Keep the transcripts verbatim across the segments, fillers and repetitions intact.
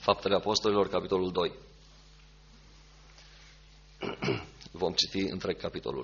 Faptele Apostolilor, capitolul doi. Vom citi întreg capitolul.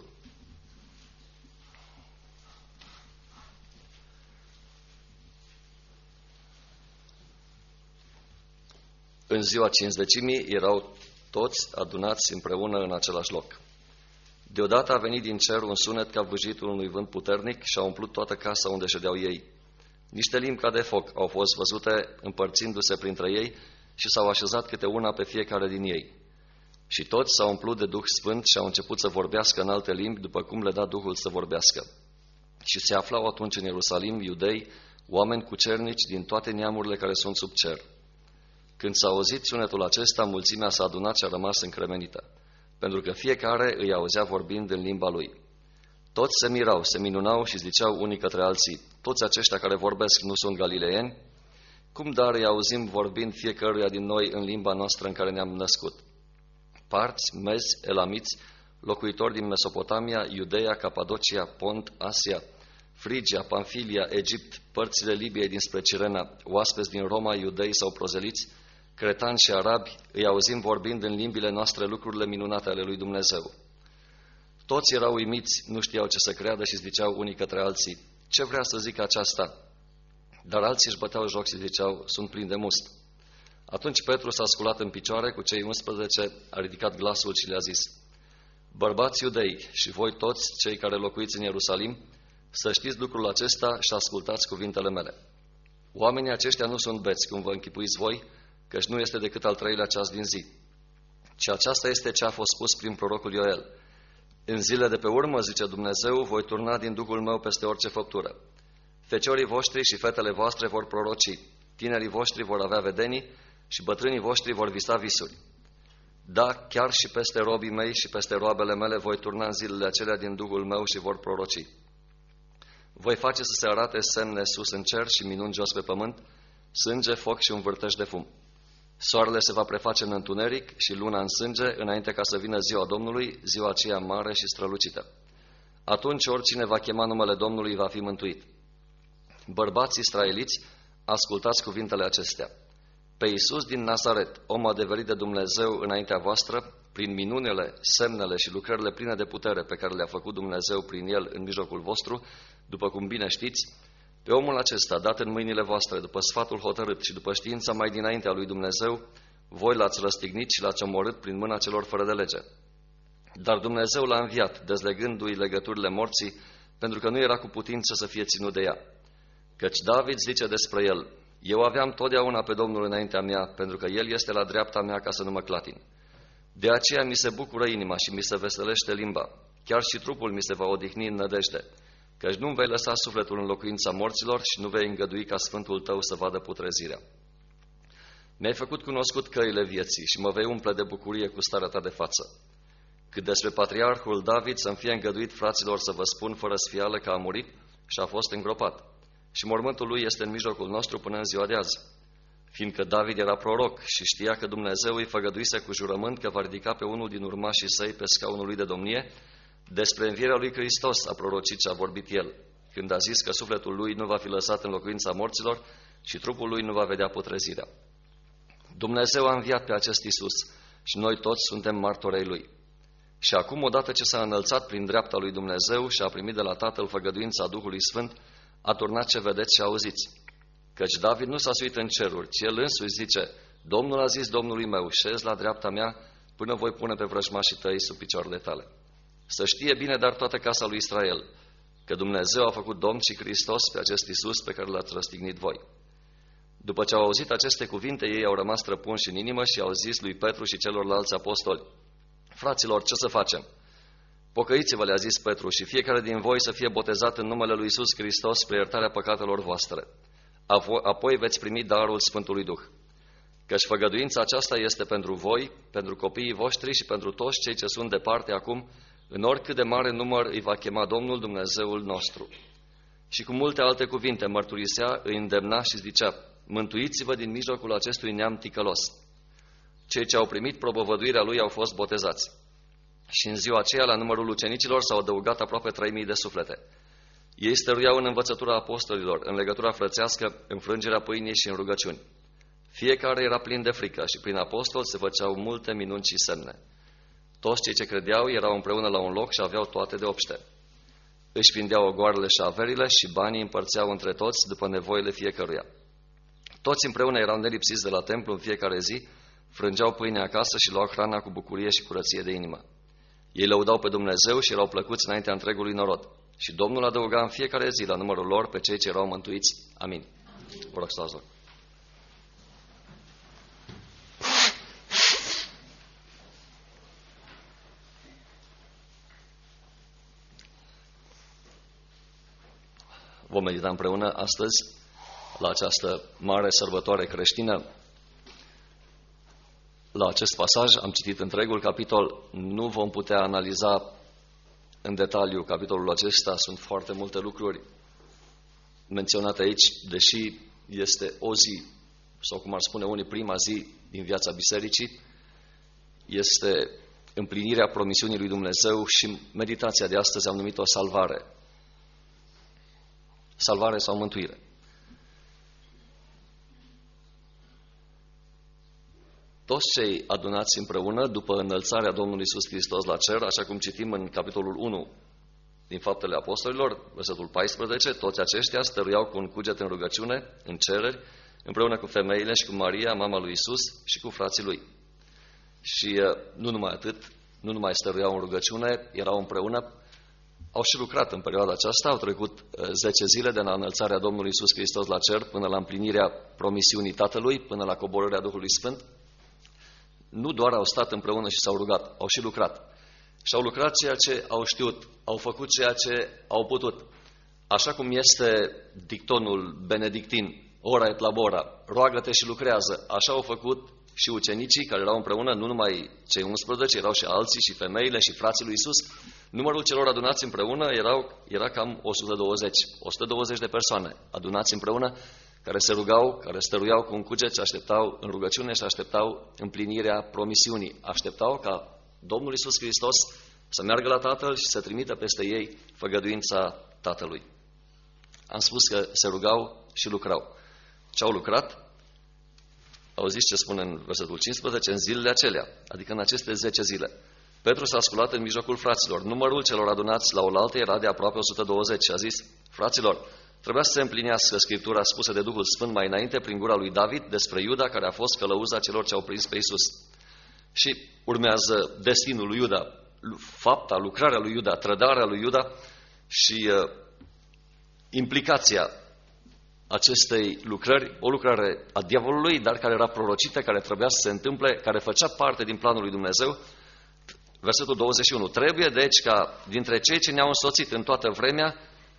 În ziua Cincizecimii erau toți adunați împreună în același loc. Deodată a venit din cer un sunet ca vâjitul unui vânt puternic și a umplut toată casa unde ședeau ei. Niște limbi ca de foc au fost văzute împărțindu-se printre ei și s-au așezat câte una pe fiecare din ei. Și toți s-au umplut de Duh Sfânt și au început să vorbească în alte limbi, după cum le da Duhul să vorbească. Și se aflau atunci în Ierusalim iudei, oameni cucernici din toate neamurile care sunt sub cer. Când s-a auzit sunetul acesta, mulțimea s-a adunat și a rămas încremenită, pentru că fiecare îi auzea vorbind în limba lui. Toți se mirau, se minunau și ziceau unii către alții: toți aceștia care vorbesc nu sunt galileeni? Cum dar îi auzim vorbind fiecăruia din noi în limba noastră în care ne-am născut? Parți, mezi, elamiți, locuitori din Mesopotamia, Iudeea, Capadocia, Pont, Asia, Frigia, Pamfilia, Egipt, părțile Libiei dinspre Cirena, oaspeți din Roma, iudei sau prozeliți, cretani și arabi, îi auzim vorbind în limbile noastre lucrurile minunate ale lui Dumnezeu. Toți erau uimiți, nu știau ce să creadă și ziceau unii către alții: ce vrea să zică aceasta? Dar alții își băteau joc și ziceau: sunt plini de must. Atunci Petru s-a sculat în picioare cu cei unsprezece, a ridicat glasul și le-a zis: bărbați iudei și voi toți cei care locuiți în Ierusalim, să știți lucrul acesta și ascultați cuvintele mele. Oamenii aceștia nu sunt beți, cum vă închipuiți voi, căci nu este decât al treilea ceas din zi. Și aceasta este ce a fost spus prin prorocul Ioel: în zile de pe urmă, zice Dumnezeu, voi turna din Duhul meu peste orice făptură. Feciorii voștri și fetele voastre vor proroci, tinerii voștri vor avea vedenii și bătrânii voștri vor visa visuri. Da, chiar și peste robii mei și peste roabele mele voi turna în zilele acelea din Duhul meu și vor proroci. Voi face să se arate semne sus în cer și minuni jos pe pământ, sânge, foc și un vârtej de fum. Soarele se va preface în întuneric și luna în sânge, înainte ca să vină ziua Domnului, ziua aceea mare și strălucită. Atunci oricine va chema numele Domnului va fi mântuit. Bărbați israeliți, ascultați cuvintele acestea. Pe Iisus din Nazaret, om adeverit de Dumnezeu înaintea voastră, prin minunile, semnele și lucrările pline de putere pe care le-a făcut Dumnezeu prin el în mijlocul vostru, după cum bine știți, pe omul acesta, dat în mâinile voastre, după sfatul hotărât și după știința mai dinaintea lui Dumnezeu, voi l-ați răstignit și l-ați omorât prin mâna celor fără de lege. Dar Dumnezeu l-a înviat, dezlegându-i legăturile morții, pentru că nu era cu putință să fie ținut de ea. Căci David zice despre el: eu aveam totdeauna pe Domnul înaintea mea, pentru că el este la dreapta mea ca să nu mă clatin. De aceea mi se bucură inima și mi se veselește limba, chiar și trupul mi se va odihni în nădejde, căci nu-mi vei lăsa sufletul în locuința morților și nu vei îngădui ca sfântul tău să vadă putrezirea. Mi-ai făcut cunoscut căile vieții și mă vei umple de bucurie cu starea ta de față. Cât despre patriarhul David, să-mi fie îngăduit, fraților, să vă spun fără sfială că a murit și a fost îngropat. Și mormântul lui este în mijlocul nostru până în ziua de azi. Fiindcă David era proroc și știa că Dumnezeu îi făgăduise cu jurământ că va ridica pe unul din urmașii săi pe scaunul lui de domnie, despre învierea lui Hristos a prorocit și a vorbit el, când a zis că sufletul lui nu va fi lăsat în locuința morților și trupul lui nu va vedea putrezirea. Dumnezeu a înviat pe acest Iisus și noi toți suntem martorei lui. Și acum, odată ce s-a înălțat prin dreapta lui Dumnezeu și a primit de la Tatăl făgăduința Duhului Sfânt, a turnat ce vedeți și auziți. Căci David nu s-a suit în ceruri, ci el însuși zice: Domnul a zis Domnului meu, șezi la dreapta mea până voi pune pe vrăjmașii tăi sub picioarele tale. Să știe bine dar toată casa lui Israel, că Dumnezeu a făcut Domn și Hristos pe acest Iisus pe care l-ați răstignit voi. După ce au auzit aceste cuvinte, ei au rămas străpunși în inimă și au zis lui Petru și celorlalți apostoli: fraților, ce să facem? Pocăiți-vă, le-a zis Petru, și fiecare din voi să fie botezat în numele lui Iisus Hristos spre iertarea păcatelor voastre. Apoi veți primi darul Sfântului Duh. Căci făgăduința aceasta este pentru voi, pentru copiii voștri și pentru toți cei ce sunt departe acum, în oricât de mare număr îi va chema Domnul Dumnezeul nostru. Și cu multe alte cuvinte mărturisea, îi îndemna și zicea: mântuiți-vă din mijlocul acestui neam ticălos. Cei ce au primit propovăduirea lui au fost botezați. Și în ziua aceea, la numărul ucenicilor, s-au adăugat aproape trei mii de suflete. Ei stăruiau în învățătura apostolilor, în legătura frățească, în frângerea pâinii și în rugăciuni. Fiecare era plin de frică și prin apostol se făceau multe minuni și semne. Toți cei ce credeau erau împreună la un loc și aveau toate de obște. Își vindeau ogoarele și averile și banii împărțeau între toți după nevoile fiecăruia. Toți împreună erau nelipsiți de la templu în fiecare zi, frângeau pâine acasă și luau hrana cu bucurie și curăție de inimă. Ei lăudau pe Dumnezeu și erau plăcuți înaintea întregului norod. Și Domnul adăuga în fiecare zi la numărul lor pe cei ce erau mântuiți. Amin. Vă rog să luați loc. Vom medita împreună astăzi la această mare sărbătoare creștină. La acest pasaj am citit întregul capitol, nu vom putea analiza în detaliu capitolul acesta, sunt foarte multe lucruri menționate aici, deși este o zi, sau cum ar spune unii, prima zi din viața bisericii, este împlinirea promisiunii lui Dumnezeu și meditația de astăzi am numit-o salvare. Salvare sau mântuire. Toți cei adunați împreună după înălțarea Domnului Iisus Hristos la cer, așa cum citim în capitolul unu din Faptele Apostolilor, versetul paisprezece, toți aceștia stăruiau cu un cuget în rugăciune, în cereri, împreună cu femeile și cu Maria, mama lui Iisus, și cu frații lui. Și nu numai atât, nu numai stăruiau în rugăciune, erau împreună, au și lucrat în perioada aceasta, au trecut zece zile de la înălțarea Domnului Iisus Hristos la cer până la împlinirea promisiunii Tatălui, până la coborârea Duhului Sfânt. Nu doar au stat împreună și s-au rugat, au și lucrat. Și au lucrat ceea ce au știut, au făcut ceea ce au putut. Așa cum este dictonul benedictin, ora et labora, roagă-te și lucrează, așa au făcut și ucenicii care erau împreună, nu numai cei unsprezece, erau și alții și femeile și frații lui Iisus. Numărul celor adunați împreună erau, era cam o sută douăzeci, o sută douăzeci de persoane adunați împreună, care se rugau, care stăruiau cu un cuget și așteptau în rugăciune și așteptau împlinirea promisiunii. Așteptau ca Domnul Iisus Hristos să meargă la Tatăl și să trimită peste ei făgăduința Tatălui. Am spus că se rugau și lucrau. Ce au lucrat? Auziți ce spune în versetul cincisprezece, în zilele acelea, adică în aceste zece zile. Petru s-a sculat în mijlocul fraților. Numărul celor adunați la oaltă era de aproape o sută douăzeci și a zis, fraților, trebuia să se împlinească Scriptura spusă de Duhul Sfânt mai înainte prin gura lui David despre Iuda, care a fost călăuza celor ce au prins pe Iisus. Și urmează destinul lui Iuda, fapta, lucrarea lui Iuda, trădarea lui Iuda și uh, implicația acestei lucrări, o lucrare a diavolului, dar care era prorocită, care trebuia să se întâmple, care făcea parte din planul lui Dumnezeu. Versetul douăzeci și unu. Trebuie, deci, ca dintre cei ce ne-au însoțit în toată vremea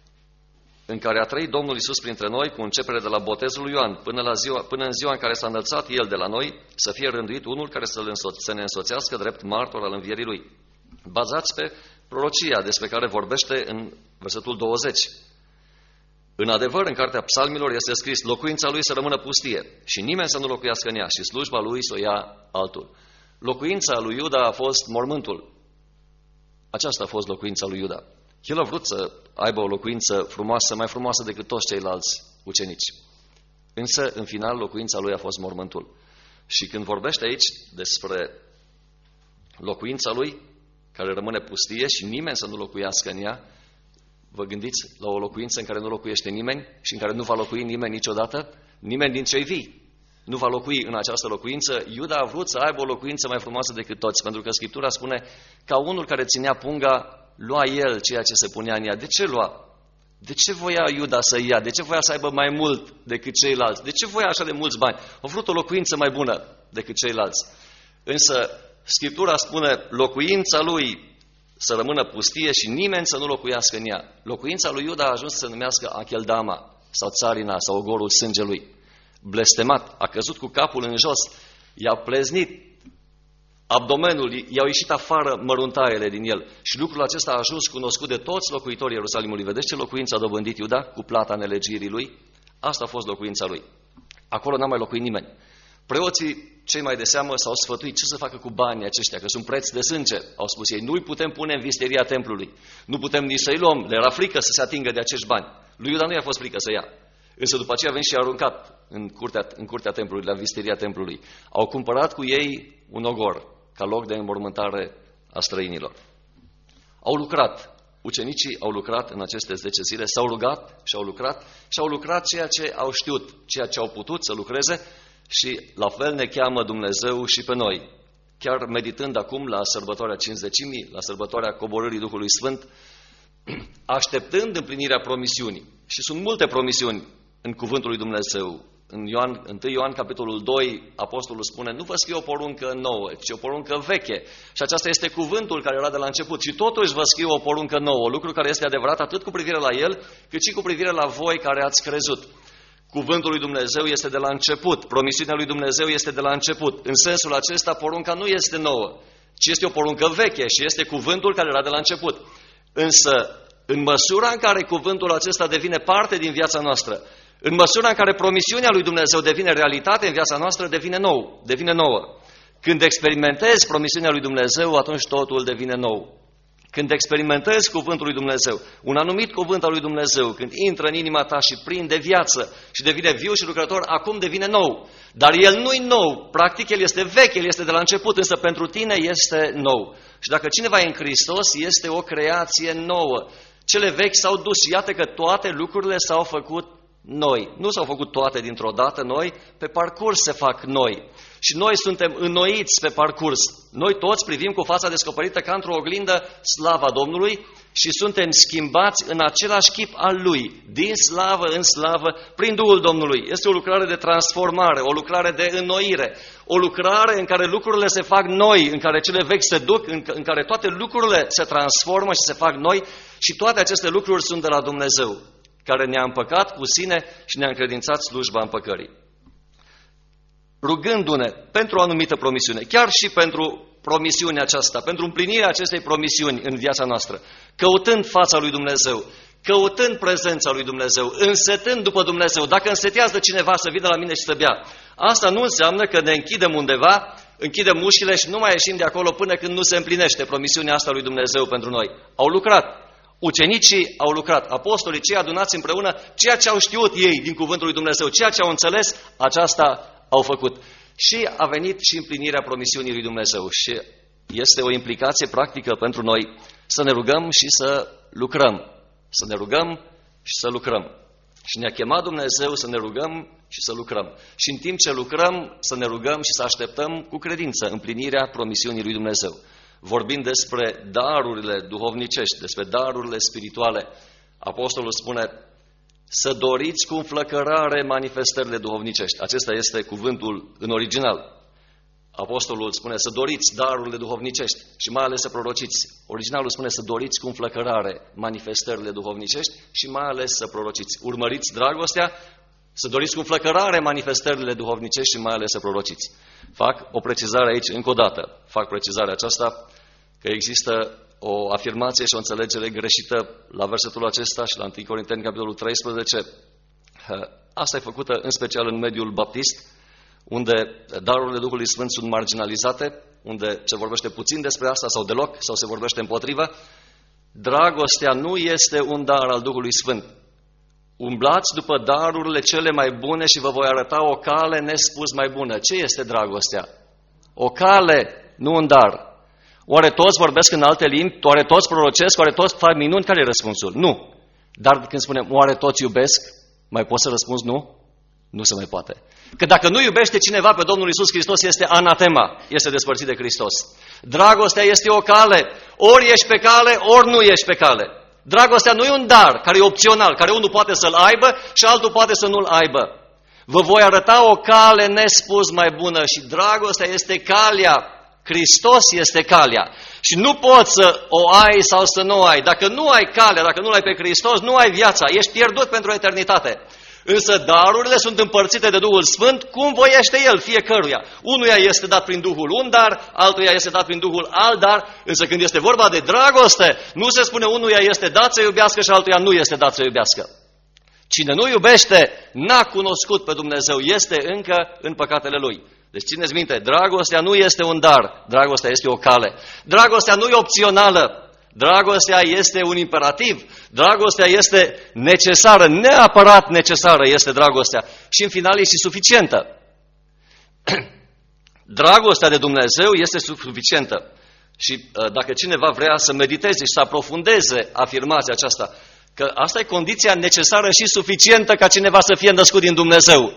în care a trăit Domnul Iisus printre noi, cu începere de la botezul lui Ioan, până, la ziua, până în ziua în care s-a înălțat El de la noi, să fie rânduit unul care să, însoț, să ne însoțească drept martor al învierii Lui. Bazați pe prorocia despre care vorbește în versetul douăzeci. În adevăr, în cartea Psalmilor este scris, locuința Lui să rămână pustie și nimeni să nu locuiască în ea și slujba Lui să o ia altul. Locuința lui Iuda a fost mormântul. Aceasta a fost locuința lui Iuda. El a vrut să aibă o locuință frumoasă, mai frumoasă decât toți ceilalți ucenici. Însă, în final, locuința lui a fost mormântul. Și când vorbește aici despre locuința lui, care rămâne pustie și nimeni să nu locuiască în ea, vă gândiți la o locuință în care nu locuiește nimeni și în care nu va locui nimeni niciodată? Nimeni din cei vii nu va locui în această locuință. Iuda a vrut să aibă o locuință mai frumoasă decât toți, pentru că Scriptura spune, ca unul care ținea punga, lua el ceea ce se punea în ea. De ce lua? De ce voia Iuda să ia? De ce voia să aibă mai mult decât ceilalți? De ce voia așa de mulți bani? A vrut o locuință mai bună decât ceilalți. Însă Scriptura spune, locuința lui să rămână pustie și nimeni să nu locuiască în ea. Locuința lui Iuda a ajuns să se numească Acheldama sau Țarina sau ogorul sângelui. Blestemat, a căzut cu capul în jos, i-a pleznit abdomenul, i-au ieșit afară măruntaiele din el. Și lucrul acesta a ajuns cunoscut de toți locuitorii Ierusalimului. Vedeți ce locuință a dobândit Iuda cu plata nelegirii lui? Asta a fost locuința lui. Acolo n-a mai locuit nimeni. Preoții, cei mai de seamă, s-au sfătuit ce să facă cu banii aceștia, că sunt preț de sânge. Au spus ei, nu-i putem pune în visteria templului. Nu putem nici să-i luăm. Le era frică să se atingă de acești bani. Lui Iuda nu i-a fost frică să ia. Însă după aceea a venit și a aruncat în curtea, în curtea templului, la visteria templului. Au cumpărat cu ei un ogor, ca loc de înmormântare a străinilor. Au lucrat. Ucenicii au lucrat în aceste zece zile, s-au rugat și au lucrat și au lucrat ceea ce au știut, ceea ce au putut să lucreze și la fel ne cheamă Dumnezeu și pe noi. Chiar meditând acum la sărbătoarea Cincizecimii, la sărbătoarea coborârii Duhului Sfânt, așteptând împlinirea promisiunii. Și sunt multe promisiuni în cuvântul lui Dumnezeu. În Ioan, întâi Ioan, capitolul doi, apostolul spune, nu vă scrie o poruncă nouă, ci o poruncă veche. Și aceasta este cuvântul care era de la început. Și totuși vă scriu o poruncă nouă, lucru care este adevărat atât cu privire la el, cât și cu privire la voi care ați crezut. Cuvântul lui Dumnezeu este de la început, promisiunea lui Dumnezeu este de la început. În sensul acesta, porunca nu este nouă, ci este o poruncă veche și este cuvântul care era de la început. Însă, în măsura în care cuvântul acesta devine parte din viața noastră, în măsura în care promisiunea lui Dumnezeu devine realitate în viața noastră, devine nou, devine nouă. Când experimentezi promisiunea lui Dumnezeu, atunci totul devine nou. Când experimentezi cuvântul lui Dumnezeu, un anumit cuvânt al lui Dumnezeu, când intră în inima ta și prinde viață și devine viu și lucrător, acum devine nou. Dar el nu-i nou, practic el este vechi, el este de la început, însă pentru tine este nou. Și dacă cineva e în Hristos, este o creație nouă. Cele vechi s-au dus și iată că toate lucrurile s-au făcut noi. Nu s-au făcut toate dintr-o dată noi, pe parcurs se fac noi. Și noi suntem înnoiți pe parcurs. Noi toți privim cu fața descoperită ca într-o oglindă slava Domnului și suntem schimbați în același chip al Lui, din slavă în slavă, prin Duhul Domnului. Este o lucrare de transformare, o lucrare de înnoire, o lucrare în care lucrurile se fac noi, în care cele vechi se duc, în care toate lucrurile se transformă și se fac noi și toate aceste lucruri sunt de la Dumnezeu, care ne-a împăcat cu sine și ne-a încredințat slujba împăcării. Rugându-ne pentru o anumită promisiune, chiar și pentru promisiunea aceasta, pentru împlinirea acestei promisiuni în viața noastră, căutând fața lui Dumnezeu, căutând prezența lui Dumnezeu, însetând după Dumnezeu. Dacă însetează cineva să vină la mine și să bea, asta nu înseamnă că ne închidem undeva, închidem ușile și nu mai ieșim de acolo până când nu se împlinește promisiunea asta lui Dumnezeu pentru noi. Au lucrat. Ucenicii au lucrat, apostolii, cei adunați împreună, ceea ce au știut ei din cuvântul lui Dumnezeu, ceea ce au înțeles, aceasta au făcut. Și a venit și împlinirea promisiunii lui Dumnezeu. Și este o implicație practică pentru noi să ne rugăm și să lucrăm. Să ne rugăm și să lucrăm. Și ne-a chemat Dumnezeu să ne rugăm și să lucrăm. Și în timp ce lucrăm, să ne rugăm și să așteptăm cu credință împlinirea promisiunii lui Dumnezeu. Vorbind despre darurile duhovnicești, despre darurile spirituale, apostolul spune să doriți cu înflăcărare manifestările duhovnicești. Acesta este cuvântul în original. Apostolul spune să doriți darurile duhovnicești și mai ales să prorociți. Originalul spune să doriți cu înflăcărare manifestările duhovnicești și mai ales să prorociți. Urmăriți dragostea, să doriți cu înflăcărare manifestările duhovnicești și mai ales să prorociți. Fac o precizare aici încă o dată. Fac precizarea aceasta că există o afirmație și o înțelegere greșită la versetul acesta și la întâi Corinteni, capitolul treisprezece. Asta e făcută în special în mediul baptist, unde darurile Duhului Sfânt sunt marginalizate, unde se vorbește puțin despre asta sau deloc, sau se vorbește împotrivă. Dragostea nu este un dar al Duhului Sfânt. Umblați după darurile cele mai bune și vă voi arăta o cale nespus mai bună. Ce este dragostea? O cale, nu un dar. Oare toți vorbesc în alte limbi? Oare toți prorocesc? Oare toți fac minuni? Care e răspunsul? Nu. Dar când spunem, oare toți iubesc? Mai poți să răspunzi nu? Nu se mai poate. Că dacă nu iubește cineva pe Domnul Iisus Hristos, este anatema, este despărțit de Hristos. Dragostea este o cale. Ori ești pe cale, ori nu ești pe cale. Dragostea nu e un dar care e opțional, care unul poate să-l aibă și altul poate să nu-l aibă. Vă voi arăta o cale nespus mai bună și dragostea este calea. Hristos este calea. Și nu poți să o ai sau să nu o ai. Dacă nu ai calea, dacă nu-l ai pe Hristos, nu ai viața. Ești pierdut pentru eternitate. Însă darurile sunt împărțite de Duhul Sfânt cum voiește El fiecăruia. Unuia este dat prin Duhul un dar, altuia este dat prin Duhul alt dar, însă când este vorba de dragoste, nu se spune unuia este dat să iubească și altuia nu este dat să iubească. Cine nu iubește, n-a cunoscut pe Dumnezeu, este încă în păcatele lui. Deci țineți minte, dragostea nu este un dar, dragostea este o cale. Dragostea nu e opțională, Dragostea este un imperativ, dragostea este necesară, neapărat necesară este dragostea și în final este suficientă. Dragostea de Dumnezeu este suficientă și dacă cineva vrea să mediteze și să aprofundeze afirmația aceasta, că asta e condiția necesară și suficientă ca cineva să fie născut din Dumnezeu.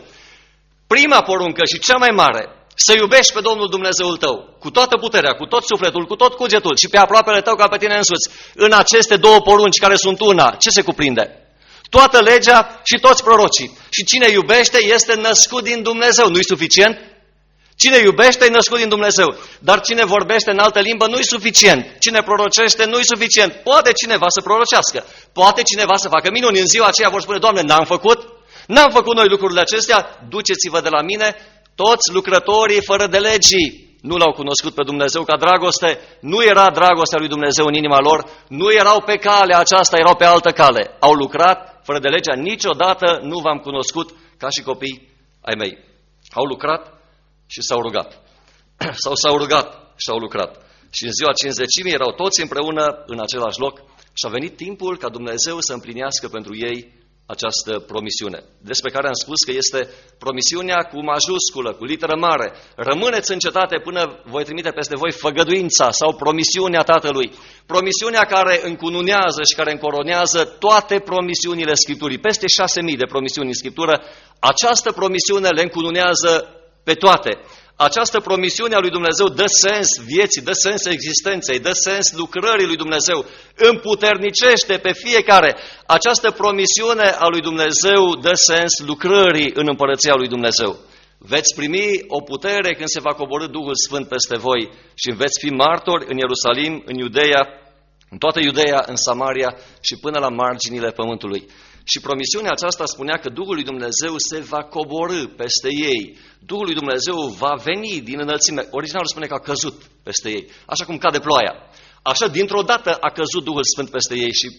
Prima poruncă și cea mai mare, să iubești pe Domnul Dumnezeul tău, cu toată puterea, cu tot sufletul, cu tot cugetul și pe aproapele tău ca pe tine însuți. În aceste două porunci care sunt una, ce se cuprinde? Toată legea și toți prorocii. Și cine iubește este născut din Dumnezeu. Nu-i suficient? Cine iubește e născut din Dumnezeu. Dar cine vorbește în altă limbă nu-i suficient. Cine prorocește nu-i suficient. Poate cineva să prorocească. Poate cineva să facă minuni. În ziua aceea vor spune, Doamne, n-am făcut? N-am făcut noi lucrurile acestea? Duceți-vă de la mine toți lucrătorii fără de legii. Nu l-au cunoscut pe Dumnezeu ca dragoste, nu era dragostea lui Dumnezeu în inima lor, nu erau pe calea aceasta, erau pe altă cale. Au lucrat fără de legea, niciodată nu v-am cunoscut ca și copii ai mei. Au lucrat și s-au rugat. Sau s-au rugat și au lucrat. Și în ziua cincizecimii erau toți împreună în același loc și a venit timpul ca Dumnezeu să împlinească pentru ei această promisiune, despre care am spus că este promisiunea cu majusculă, cu literă mare. Rămâneți în cetate până voi trimite peste voi făgăduința sau promisiunea Tatălui. Promisiunea care încununează și care încoronează toate promisiunile Scripturii. Peste șase mii de promisiuni în Scriptură. Această promisiune le încununează pe toate. Această promisiune a lui Dumnezeu dă sens vieții, dă sens existenței, dă sens lucrării lui Dumnezeu, împuternicește pe fiecare. Această promisiune a lui Dumnezeu dă sens lucrării în împărăția lui Dumnezeu. Veți primi o putere când se va coborî Duhul Sfânt peste voi și veți fi martori în Ierusalim, în Iudeea, în toată Iudeea, în Samaria și până la marginile pământului. Și promisiunea aceasta spunea că Duhul lui Dumnezeu se va coborî peste ei. Duhul lui Dumnezeu va veni din înălțime. Originalul spune că a căzut peste ei, așa cum cade ploaia. Așa, dintr-o dată a căzut Duhul Sfânt peste ei. Și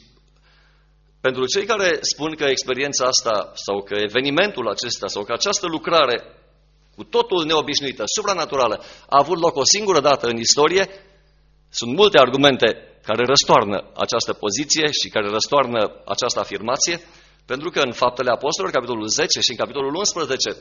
pentru cei care spun că experiența asta sau că evenimentul acesta sau că această lucrare cu totul neobișnuită, supranaturală, a avut loc o singură dată în istorie, sunt multe argumente care răstoarnă această poziție și care răstoarnă această afirmație, pentru că în Faptele Apostolilor, capitolul zece și în capitolul unsprezece,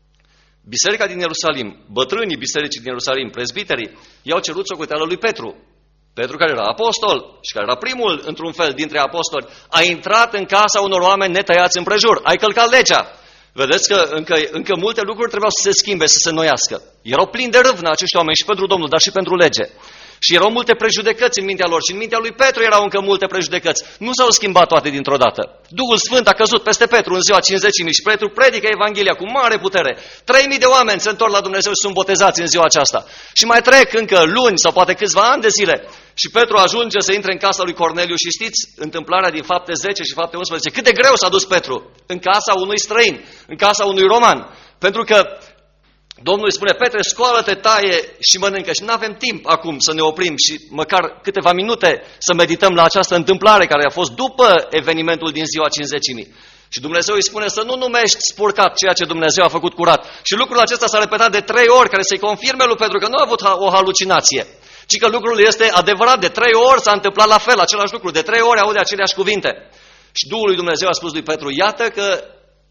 biserica din Ierusalim, bătrânii bisericii din Ierusalim, prezbiterii, i-au cerut socoteală lui Petru. Petru, care era apostol și care era primul, într-un fel, dintre apostoli, a intrat în casa unor oameni netăiați împrejur, a călcat legea. Vedeți că încă, încă multe lucruri trebuiau să se schimbe, să se înnoiască. Erau plini de râvnă acești oameni și pentru Domnul, dar și pentru lege. Și erau multe prejudecăți în mintea lor și în mintea lui Petru erau încă multe prejudecăți. Nu s-au schimbat toate dintr-o dată. Duhul Sfânt a căzut peste Petru în ziua cincizecimii și Petru predică Evanghelia cu mare putere. Trei mii de oameni se întorc la Dumnezeu și sunt botezați în ziua aceasta. Și mai trec încă luni sau poate câțiva ani de zile. Și Petru ajunge să intre în casa lui Corneliu și știți întâmplarea din Fapte zece și Fapte unsprezece. Cât de greu s-a dus Petru în casa unui străin, în casa unui roman. Pentru că Domnul îi spune, Petre, scoală-te, taie și mănâncă. Și nu avem timp acum să ne oprim și măcar câteva minute să medităm la această întâmplare care a fost după evenimentul din ziua cincizecimii. Și Dumnezeu îi spune să nu numești spurcat ceea ce Dumnezeu a făcut curat. Și lucrul acesta s-a repetat de trei ori, care să-i confirme lui Petru că nu a avut o halucinație, ci că lucrul este adevărat. De trei ori s-a întâmplat la fel, același lucru. De trei ori aude aceleași cuvinte. Și Duhul lui Dumnezeu a spus lui Petru, iată că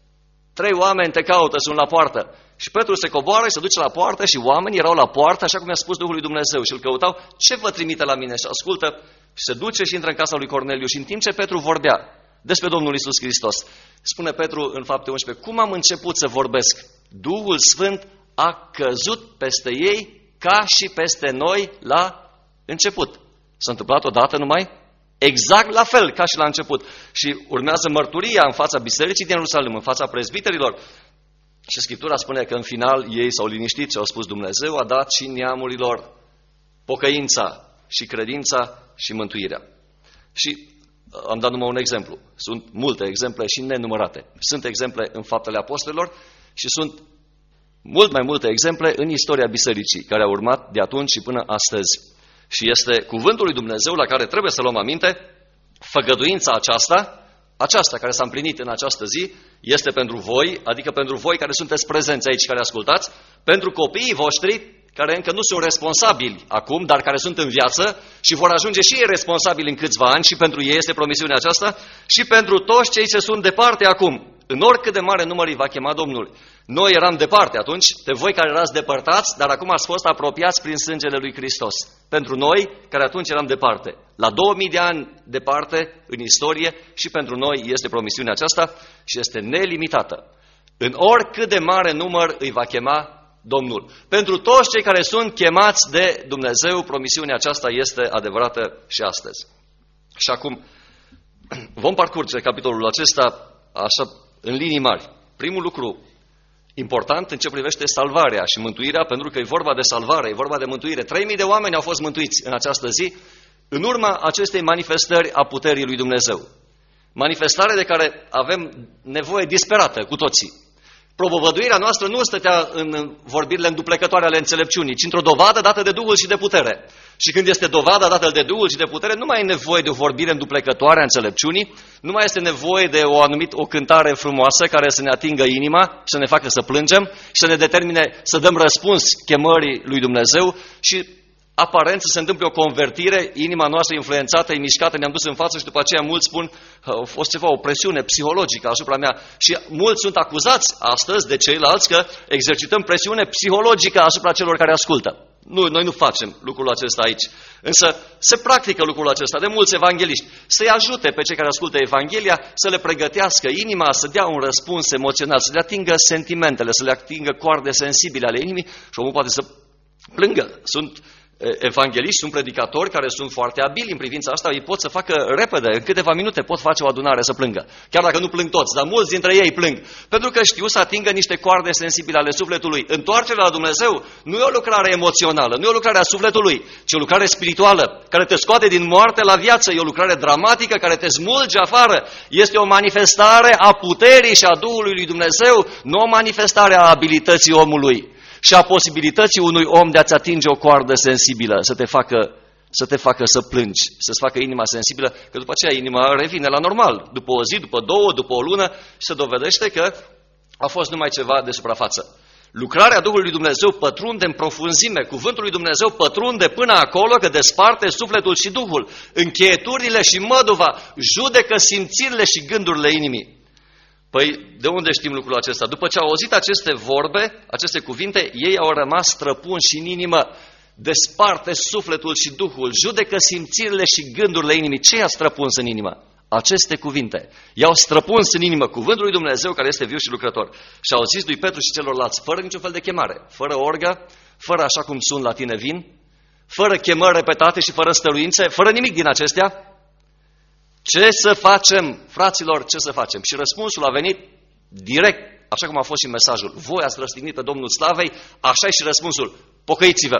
trei oameni te caută, sunt la poartă. Și Petru se coboară și se duce la poartă și oamenii erau la poartă, așa cum i-a spus Duhul lui Dumnezeu și îl căutau. Ce vă trimite la mine? Și ascultă și se duce și intră în casa lui Corneliu. Și în timp ce Petru vorbea despre Domnul Iisus Hristos, spune Petru în Fapte unsprezece, cum am început să vorbesc? Duhul Sfânt a căzut peste ei ca și peste noi la început. S-a întâmplat odată numai? Exact la fel ca și la început. Și urmează mărturia în fața bisericii din Ierusalim, în fața prezbiterilor. Și Scriptura spune că în final ei s-au liniștit și au spus Dumnezeu a dat și neamurilor pocăința și credința și mântuirea. Și am dat numai un exemplu. Sunt multe exemple și nenumărate. Sunt exemple în Faptele Apostolilor și sunt mult mai multe exemple în istoria bisericii care a urmat de atunci și până astăzi. Și este cuvântul lui Dumnezeu la care trebuie să luăm aminte, făgăduința aceasta, aceasta care s-a împlinit în această zi, este pentru voi, adică pentru voi care sunteți prezenți aici, care ascultați, pentru copiii voștri care încă nu sunt responsabili acum, dar care sunt în viață și vor ajunge și ei responsabili în câțiva ani, și pentru ei este promisiunea aceasta, și pentru toți cei ce sunt departe acum. În oricât de mare număr îi va chema Domnul. Noi eram departe atunci, de voi care erați depărtați, dar acum ați fost apropiați prin sângele lui Hristos. Pentru noi, care atunci eram departe. La două mii de ani departe în istorie, și pentru noi este promisiunea aceasta și este nelimitată. În oricât de mare număr îi va chema Domnul. Pentru toți cei care sunt chemați de Dumnezeu, promisiunea aceasta este adevărată și astăzi. Și acum vom parcurge capitolul acesta așa în linii mari. Primul lucru important în ce privește salvarea și mântuirea, pentru că e vorba de salvare, e vorba de mântuire. trei mii de oameni au fost mântuiți în această zi, în urma acestei manifestări a puterii lui Dumnezeu. Manifestare de care avem nevoie disperată cu toții. Propovăduirea noastră nu stătea în vorbirile înduplecătoare ale înțelepciunii, ci într-o dovadă dată de Duhul și de putere. Și când este dovada dată de Duhul și de putere, nu mai e nevoie de o vorbire înduplecătoare a înțelepciunii, nu mai este nevoie de o anumită o cântare frumoasă care să ne atingă inima și să ne facă să plângem și să ne determine să dăm răspuns chemării lui Dumnezeu și aparent să se întâmple o convertire, inima noastră influențată, e mișcată, ne-am dus în față și după aceea mulți spun a fost ceva, o presiune psihologică asupra mea. Și mulți sunt acuzați astăzi de ceilalți că exercităm presiune psihologică asupra celor care ascultă. Nu, noi nu facem lucrul acesta aici. Însă se practică lucrul acesta de mulți evangeliști. Să-i ajute pe cei care ascultă Evanghelia, să le pregătească inima, să dea un răspuns emoțional, să le atingă sentimentele, să le atingă coarde sensibile ale inimii și omul poate să plângă. Sunt evangeliști, sunt predicatori care sunt foarte abili în privința asta, ei pot să facă repede, în câteva minute pot face o adunare să plângă. Chiar dacă nu plâng toți, dar mulți dintre ei plâng. Pentru că știu să atingă niște coarde sensibile ale sufletului. Întoarcerea la Dumnezeu nu e o lucrare emoțională, nu e o lucrare a sufletului, ci o lucrare spirituală, care te scoate din moarte la viață, e o lucrare dramatică care te smulge afară. Este o manifestare a puterii și a Duhului lui Dumnezeu, nu o manifestare a abilității omului și a posibilității unui om de a-ți atinge o coardă sensibilă, să te facă să, te facă să plângi, să-ți facă inima sensibilă, că după aceea inima revine la normal, după o zi, după două, după o lună, și se dovedește că a fost numai ceva de suprafață. Lucrarea Duhului lui Dumnezeu pătrunde în profunzime, cuvântul lui Dumnezeu pătrunde până acolo că desparte sufletul și Duhul, încheieturile și măduva, judecă simțirile și gândurile inimii. Păi, de unde știm lucrul acesta? După ce au auzit aceste vorbe, aceste cuvinte, ei au rămas străpunși în inimă, desparte sufletul și Duhul, judecă simțirile și gândurile inimii. Ce i-a străpuns în inimă? Aceste cuvinte. I-au străpuns în inimă cuvântul lui Dumnezeu, care este viu și lucrător. Și au zis lui Petru și celorlalți, fără niciun fel de chemare, fără orgă, fără așa cum sunt la tine vin, fără chemări repetate și fără stăruințe, fără nimic din acestea, ce să facem, fraților, ce să facem? Și răspunsul a venit direct, așa cum a fost și mesajul. Voi ați răstignit pe Domnul Slavei, așa e și răspunsul. Pocăiți-vă.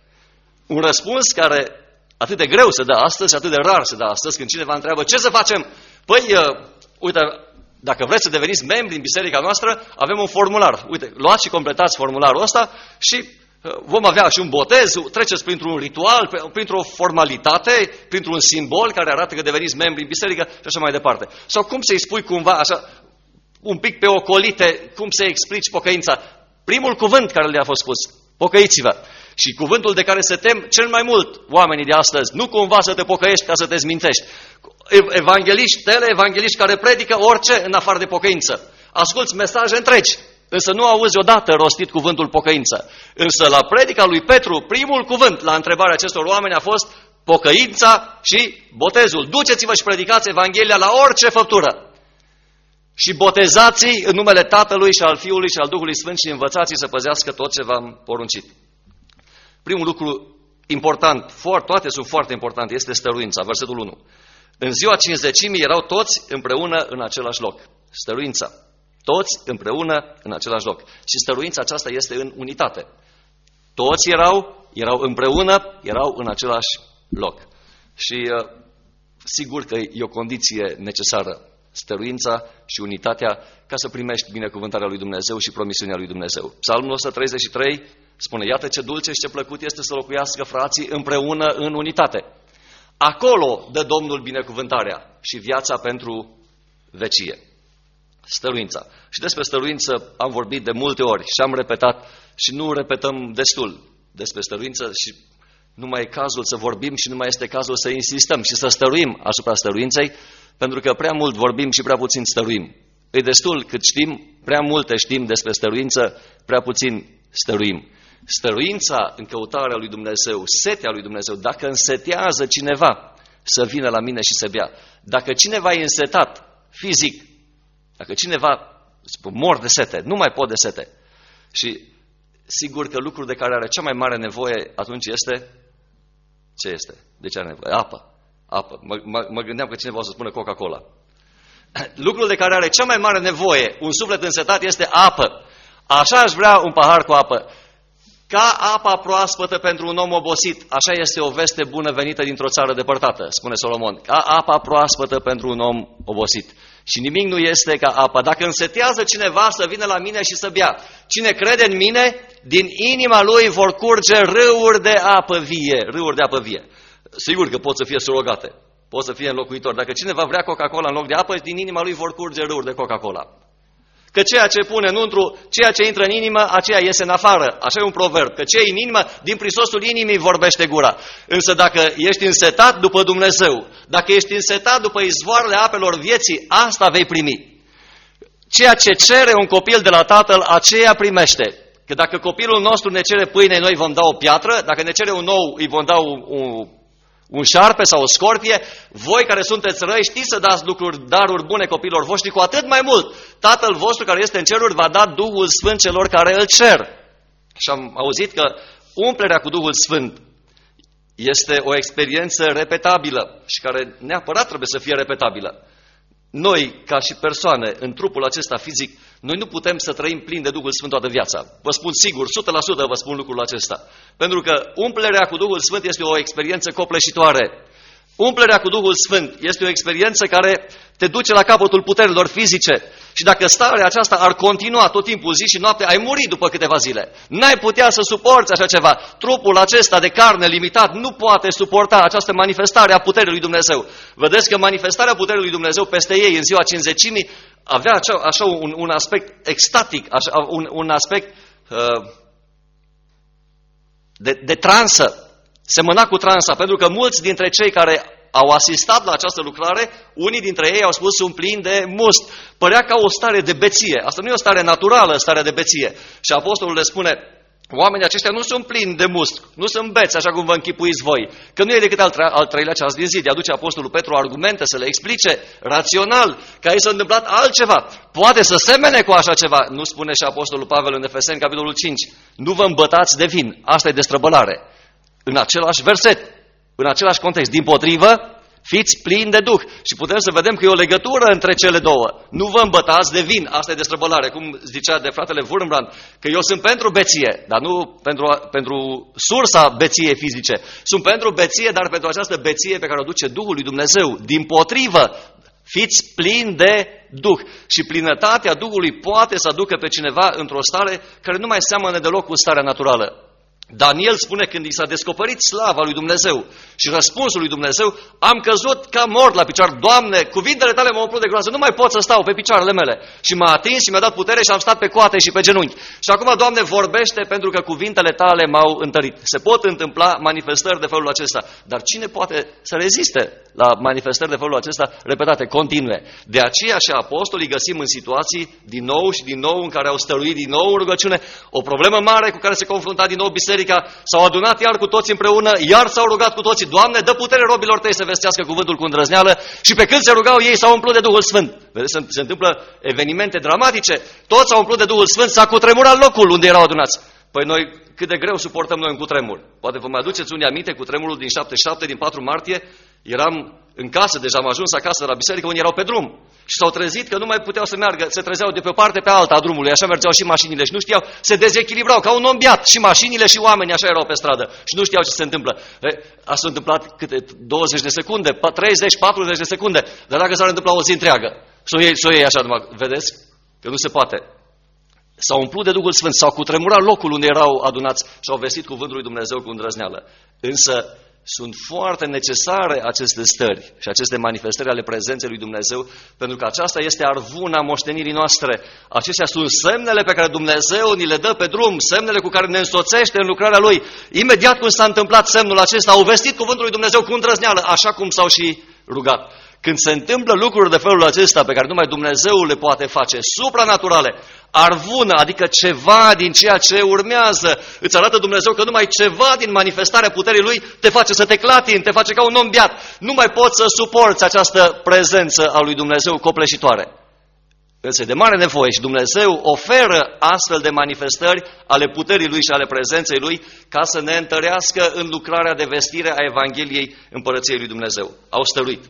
Un răspuns care atât de greu se dă astăzi, atât de rar se dă astăzi, când cineva întreabă ce să facem? Păi, uh, uite, dacă vreți să deveniți membri în biserica noastră, avem un formular. Uite, luați și completați formularul ăsta și vom avea și un botez, treceți printr-un ritual, printr-o formalitate, printr-un simbol care arată că deveniți membri în biserică și așa mai departe. Sau cum să-i spui cumva, așa, un pic pe ocolite, cum să-i explici pocăința? Primul cuvânt care le-a fost spus, pocăiți-vă. Și cuvântul de care se tem cel mai mult oamenii de astăzi, nu cumva să te pocăiești ca să te zmintești. Evangeliști, tele-evangeliști care predică orice în afară de pocăință. Asculți mesaje întregi, însă nu auzi odată rostit cuvântul pocăință. Însă la predica lui Petru, primul cuvânt la întrebarea acestor oameni a fost pocăința și botezul. Duceți-vă și predicați Evanghelia la orice făptură. Și botezați în numele Tatălui și al Fiului și al Duhului Sfânt și învățați să păzească tot ce v-am poruncit. Primul lucru important, toate sunt foarte importante, este stăruința, versetul unu. În ziua cincizecimii erau toți împreună în același loc. Stăruința. Toți împreună în același loc. Și stăruința aceasta este în unitate. Toți erau, erau împreună, erau în același loc. Și uh, sigur că e o condiție necesară, stăruința și unitatea, ca să primești binecuvântarea lui Dumnezeu și promisiunea lui Dumnezeu. Psalmul o sută treizeci și trei spune, iată ce dulce și ce plăcut este să locuiască frații împreună în unitate. Acolo dă Domnul binecuvântarea și viața pentru vecie. Stăruința. Și despre stăruință am vorbit de multe ori și am repetat și nu repetăm destul. despre stăruință și nu mai e cazul să vorbim și nu mai este cazul să insistăm și să stăruim asupra stăruinței, pentru că prea mult vorbim și prea puțin stăruim. E destul cât știm, prea multe știm despre stăruință, prea puțin stăruim. Stăruința în căutarea lui Dumnezeu, setea lui Dumnezeu, dacă însetează cineva să vină la mine și să bea, dacă cineva e însetat fizic, dacă cineva mor de sete, nu mai pot de sete, și sigur că lucrul de care are cea mai mare nevoie atunci este, ce este? De ce are nevoie? Apă. Apă. Mă, mă, mă gândeam că cineva o să spună Coca-Cola. Lucrul de care are cea mai mare nevoie un suflet însetat este apă. Așa aș vrea un pahar cu apă. Ca apa proaspătă pentru un om obosit, așa este o veste bună venită dintr-o țară depărtată, spune Solomon. Ca apa proaspătă pentru un om obosit. Și nimic nu este ca apa. Dacă însetează cineva să vină la mine și să bea, cine crede în mine, din inima lui vor curge râuri de apă vie. Râuri de apă vie. Sigur că pot să fie surogate, pot să fie înlocuitori. Dacă cineva vrea Coca-Cola în loc de apă, din inima lui vor curge râuri de Coca-Cola. Că ceea ce pune înăuntru, ceea ce intră în inimă, aceea iese în afară. Așa e un proverb, că ce e în inimă, din prisosul inimii vorbește gura. Însă dacă ești însetat după Dumnezeu, dacă ești însetat după izvoarele apelor vieții, asta vei primi. Ceea ce cere un copil de la tatăl, aceea primește. Că dacă copilul nostru ne cere pâine, noi vom da o piatră, dacă ne cere un ou, îi vom da un, un, un șarpe sau o scorpie. Voi care sunteți răi știți să dați lucruri, daruri bune copilor voștri, cu atât mai mult Tatăl vostru care este în ceruri va da Duhul Sfânt celor care îl cer. Și am auzit că umplerea cu Duhul Sfânt este o experiență repetabilă și care neapărat trebuie să fie repetabilă. Noi, ca și persoane, în trupul acesta fizic, noi nu putem să trăim plin de Duhul Sfânt toată viața. Vă spun sigur, o sută la sută vă spun lucrul acesta. Pentru că umplerea cu Duhul Sfânt este o experiență copleșitoare. Umplerea cu Duhul Sfânt este o experiență care te duce la capătul puterilor fizice. Și dacă starea aceasta ar continua tot timpul, zi și noapte, ai muri după câteva zile. N-ai putea să suporți așa ceva. Trupul acesta de carne limitat nu poate suporta această manifestare a puterii lui Dumnezeu. Vedeți că manifestarea puterii lui Dumnezeu peste ei în ziua cincizecimii avea așa, așa un, un aspect extatic, așa, un, un aspect uh, de, de transă. Semăna cu transa, pentru că mulți dintre cei care au asistat la această lucrare, unii dintre ei au spus sunt plini de must. Părea ca o stare de beție. Asta nu e o stare naturală, starea de beție. Și apostolul le spune, oamenii aceștia nu sunt plini de must, nu sunt beți așa cum vă închipuiți voi. Că nu e decât al, tre al treilea ceas din zi. De aduce apostolul Petru argumente să le explice rațional că aici s-a întâmplat altceva. Poate să semene cu așa ceva. Nu spune și apostolul Pavel în Efeseni, capitolul cinci. Nu vă îmbătați de vin. Asta e destrăbălare. În același verset, în același context. Dimpotrivă, fiți plini de Duh. Și putem să vedem că e o legătură între cele două. Nu vă îmbătați de vin. Asta e destrăbălare. Cum zicea de fratele Wurmbrand, că eu sunt pentru beție, dar nu pentru, pentru sursa beției fizice. Sunt pentru beție, dar pentru această beție pe care o duce Duhul lui Dumnezeu. Dimpotrivă, fiți plini de Duh. Și plinătatea Duhului poate să aducă pe cineva într-o stare care nu mai seamănă deloc cu starea naturală. Daniel spune când i s-a descoperit slava lui Dumnezeu și răspunsul lui Dumnezeu, am căzut ca mort la picioare. Doamne, cuvintele tale m-au umplut de groază, nu mai pot să stau pe picioarele mele. Și m-a atins și mi-a dat putere și am stat pe coate și pe genunchi. Și acum, Doamne, vorbește pentru că cuvintele tale m-au întărit. Se pot întâmpla manifestări de felul acesta, dar cine poate să reziste la manifestări de felul acesta repetate, continue? De aceea și apostolii găsim în situații din nou și din nou în care au stăruit din nou în rugăciune, o problemă mare cu care se confrunta din nou biserica. S-au adunat iar cu toți împreună, iar s-au rugat cu toții, Doamne, dă putere robilor tăi să vestească cuvântul cu îndrăzneală. Și pe când se rugau ei, s-au umplut de Duhul Sfânt. Vedeți, se, se întâmplă evenimente dramatice. Toți s-au umplut de Duhul Sfânt, s-a cutremurat locul unde erau adunați. Păi noi, cât de greu suportăm noi un cutremur. Poate vă mai aduceți unii aminte cutremurul din șaptezeci și șapte, din patru martie. Eram în casă, deja am ajuns acasă la biserică, unii erau pe drum. Și s-au trezit că nu mai puteau să meargă, se trezeau de pe o parte pe alta a drumului, așa mergeau și mașinile și nu știau, se dezechilibrau ca un om beat, și mașinile și oamenii așa erau pe stradă și nu știau ce se întâmplă. A s-a întâmplat câte douăzeci de secunde, treizeci, patruzeci de secunde, dar dacă s-ar întâmpla o zi întreagă, să o iei, să o iei așa, numai, vedeți că nu se poate. S-au umplut de Duhul Sfânt, s-au cutremurat locul unde erau adunați și au vestit cuvântul lui Dumnezeu cu îndrăzneală. Însă sunt foarte necesare aceste stări și aceste manifestări ale prezenței lui Dumnezeu, pentru că aceasta este arvuna moștenirii noastre. Acestea sunt semnele pe care Dumnezeu ni le dă pe drum, semnele cu care ne însoțește în lucrarea Lui. Imediat cum s-a întâmplat semnul acesta, au vestit cuvântul lui Dumnezeu cu îndrăzneală, așa cum s-au și rugat. Când se întâmplă lucruri de felul acesta pe care numai Dumnezeu le poate face, supranaturale, arvună, adică ceva din ceea ce urmează, îți arată Dumnezeu că numai ceva din manifestarea puterii Lui te face să te clatini, te face ca un om beat. Nu mai poți să suporți această prezență a lui Dumnezeu copleșitoare. Însă e de mare nevoie și Dumnezeu oferă astfel de manifestări ale puterii Lui și ale prezenței Lui ca să ne întărească în lucrarea de vestire a Evangheliei Împărăției lui Dumnezeu. Au stăruit.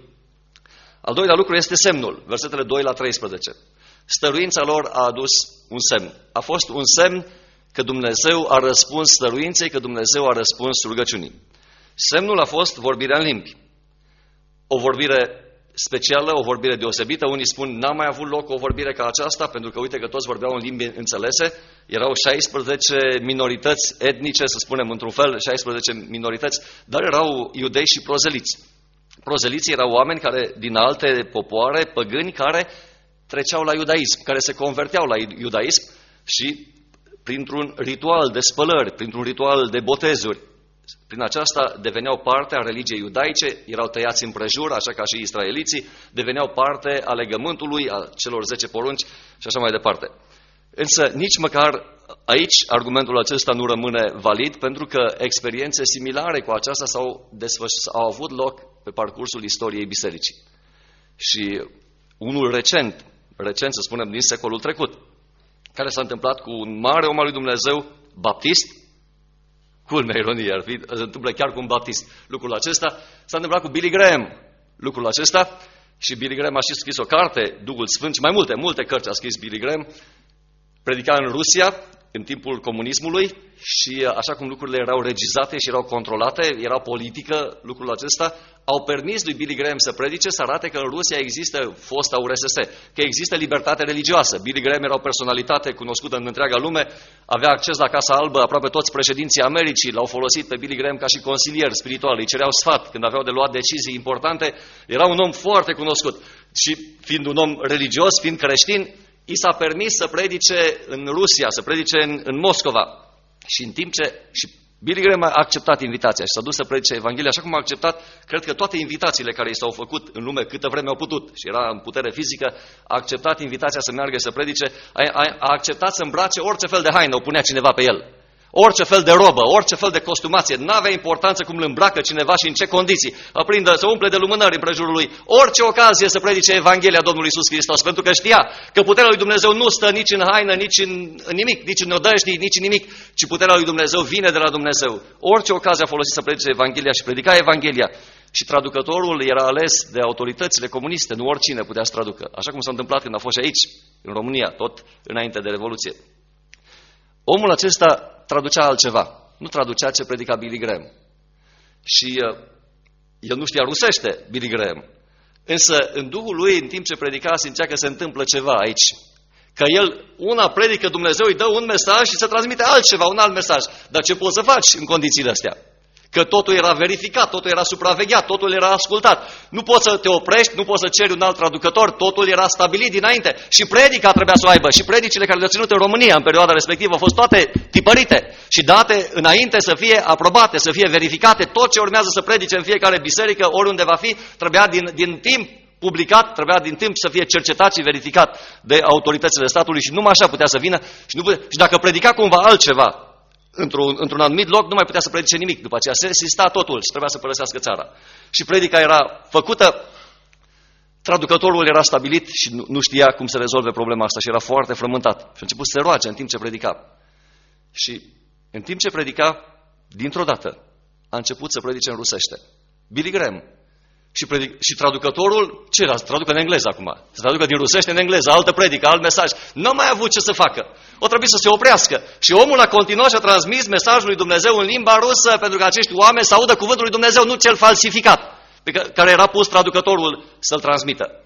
Al doilea lucru este semnul, versetele doi la treisprezece. Stăruința lor a adus un semn. A fost un semn că Dumnezeu a răspuns stăruinței, că Dumnezeu a răspuns rugăciunii. Semnul a fost vorbirea în limbi. O vorbire specială, o vorbire deosebită. Unii spun, n-a mai avut loc o vorbire ca aceasta, pentru că uite că toți vorbeau în limbi înțelese. Erau șaisprezece minorități etnice, să spunem într-un fel, șaisprezece minorități, dar erau iudei și prozeliți. Prozeliții erau oameni care, din alte popoare, păgâni, care treceau la iudaism, care se converteau la iudaism și printr-un ritual de spălări, printr-un ritual de botezuri, prin aceasta deveneau parte a religiei iudaice, erau tăiați împrejur, așa ca și israeliții, deveneau parte a legământului, a celor zece porunci și așa mai departe. Însă nici măcar aici argumentul acesta nu rămâne valid, pentru că experiențe similare cu aceasta s-au, desfăș- au avut loc pe parcursul istoriei bisericii. Și unul recent, recent să spunem din secolul trecut, care s-a întâmplat cu un mare om al lui Dumnezeu, baptist, culmea ironie ar fi, se întâmplă chiar cu un baptist. Lucrul acesta s-a întâmplat cu Billy Graham, lucrul acesta, și Billy Graham a și scris o carte, Duhul Sfânt, și mai multe, multe cărți a scris Billy Graham, predica în Rusia, în timpul comunismului și așa cum lucrurile erau regizate și erau controlate, era politică lucrul acesta, au permis lui Billy Graham să predice, să arate că în Rusia există fosta U R S S, că există libertate religioasă. Billy Graham era o personalitate cunoscută în întreaga lume, avea acces la Casa Albă, aproape toți președinții Americii l-au folosit pe Billy Graham ca și consilier spiritual, îi cereau sfat când aveau de luat decizii importante, era un om foarte cunoscut și fiind un om religios, fiind creștin, i s-a permis să predice în Rusia, să predice în, în Moscova. Și în timp ce și Billy Graham a acceptat invitația și s-a dus să predice Evanghelia, așa cum a acceptat, cred că toate invitațiile care i s-au făcut în lume câtă vreme au putut, și era în putere fizică, a acceptat invitația să meargă să predice, a, a, a acceptat să îmbrace orice fel de haină, o punea cineva pe el. Orice fel de robă, orice fel de costumație, n-avea importanță cum îl îmbracă cineva și în ce condiții. Aprindă, să umple de lumânări împrejurul lui. Orice ocazie să predice Evanghelia Domnului Iisus Hristos, pentru că știa că puterea lui Dumnezeu nu stă nici în haină, nici în, în nimic, nici în odăștii, nici în nimic, ci puterea lui Dumnezeu vine de la Dumnezeu. Orice ocazie a folosit să predice Evanghelia și predica Evanghelia. Și traducătorul era ales de autoritățile comuniste, nu oricine putea să traducă. Așa cum s-a întâmplat când a fost și aici, în România, tot înainte de Revoluție. Omul acesta traducea altceva, nu traducea ce predica Billy Graham. Și uh, el nu știa rusește, Billy Graham. Însă în Duhul lui, în timp ce predica, simțea că se întâmplă ceva aici. Că el, una predică, Dumnezeu îi dă un mesaj și se transmite altceva, un alt mesaj. Dar ce poți să faci în condițiile astea? Că totul era verificat, totul era supravegheat, totul era ascultat. Nu poți să te oprești, nu poți să ceri un alt traducător, totul era stabilit dinainte. Și predica trebuia să o aibă. Și predicile care le-au ținut în România în perioada respectivă au fost toate tipărite și date înainte să fie aprobate, să fie verificate. Tot ce urmează să predice în fiecare biserică, oriunde va fi, trebuia din, din timp publicat, trebuia din timp să fie cercetat și verificat de autoritățile statului și numai așa putea să vină. Și, nu putea, și dacă predica cumva altceva într-un, într-un anumit loc, nu mai putea să predice nimic. După aceea se sista totul și trebuia să părăsească țara. Și predica era făcută, traducătorul era stabilit și nu, nu știa cum să rezolve problema asta și era foarte frământat. Și a început să se roage în timp ce predica. Și în timp ce predica, dintr-o dată, a început să predice în rusește. Billy Graham. Și, predic, și traducătorul, ce era? Să traducă în engleză acum. Să traducă din rusește în engleză, altă predică, alt mesaj. Nu mai a avut ce să facă. O trebuie să se oprească. Și omul a continuat și a transmis mesajul lui Dumnezeu în limba rusă, pentru că acești oameni să audă cuvântul lui Dumnezeu, nu cel falsificat, pe care era pus traducătorul să-l transmită.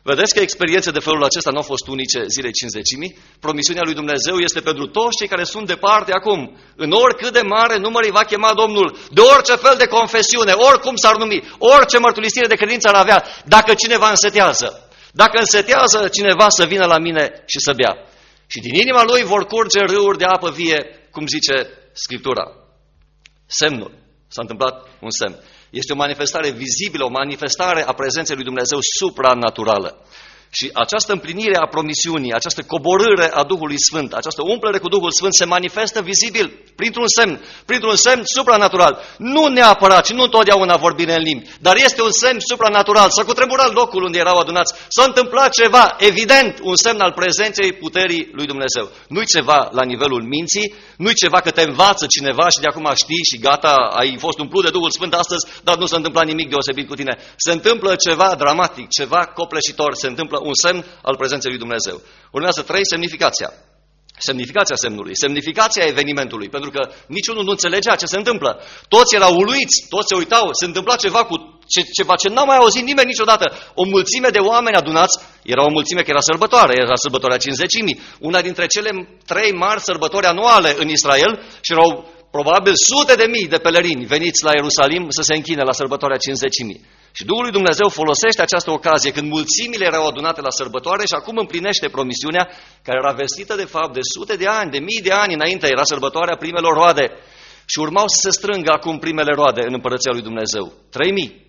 Vedeți că experiențe de felul acesta nu au fost unice zilei cincizecimii? Promisiunea lui Dumnezeu este pentru toți cei care sunt departe acum. În oricât de mare număr îi va chema Domnul, de orice fel de confesiune, oricum s-ar numi, orice mărturisire de credință ar avea, dacă cineva însetează. Dacă însetează cineva să vină la mine și să bea. Și din inima lui vor curge râuri de apă vie, cum zice Scriptura. Semnul. S-a întâmplat un semn. Este o manifestare vizibilă, o manifestare a prezenței lui Dumnezeu supranaturală. Și această împlinire a promisiunii, această coborâre a Duhului Sfânt, această umplere cu Duhul Sfânt se manifestă vizibil printr-un semn, printr-un semn supranatural. Nu neapărat și nu întotdeauna vorbire în limbi, dar este un semn supranatural. S-a cutremurat locul unde erau adunați, s-a întâmplat ceva, evident, un semn al prezenței puterii lui Dumnezeu. Nu-i ceva la nivelul minții, nu-i ceva că te învață cineva și de acum știi și gata, ai fost umplut de Duhul Sfânt astăzi, dar nu s-a întâmplat nimic deosebit cu tine. Se întâmplă ceva dramatic, ceva copleșitor, se întâmplă un semn al prezenței lui Dumnezeu. Urmează trei, semnificația. Semnificația semnului, semnificația evenimentului, pentru că niciunul nu înțelegea ce se întâmplă. Toți erau uluiți, toți se uitau, se întâmpla ceva cu ce, ceva ce n-a mai auzit nimeni niciodată. O mulțime de oameni adunați, era o mulțime că era sărbătoare, era sărbătoarea cincizecimii, una dintre cele trei mari sărbători anuale în Israel și erau probabil sute de mii de pelerini veniți la Ierusalim să se închine la sărbătoarea cincizecimii. Și Duhul lui Dumnezeu folosește această ocazie când mulțimile erau adunate la sărbătoare și acum împlinește promisiunea care era vestită de fapt de sute de ani, de mii de ani înainte, era sărbătoarea primelor roade. Și urmau să se strângă acum primele roade în împărăția lui Dumnezeu. Trei mii.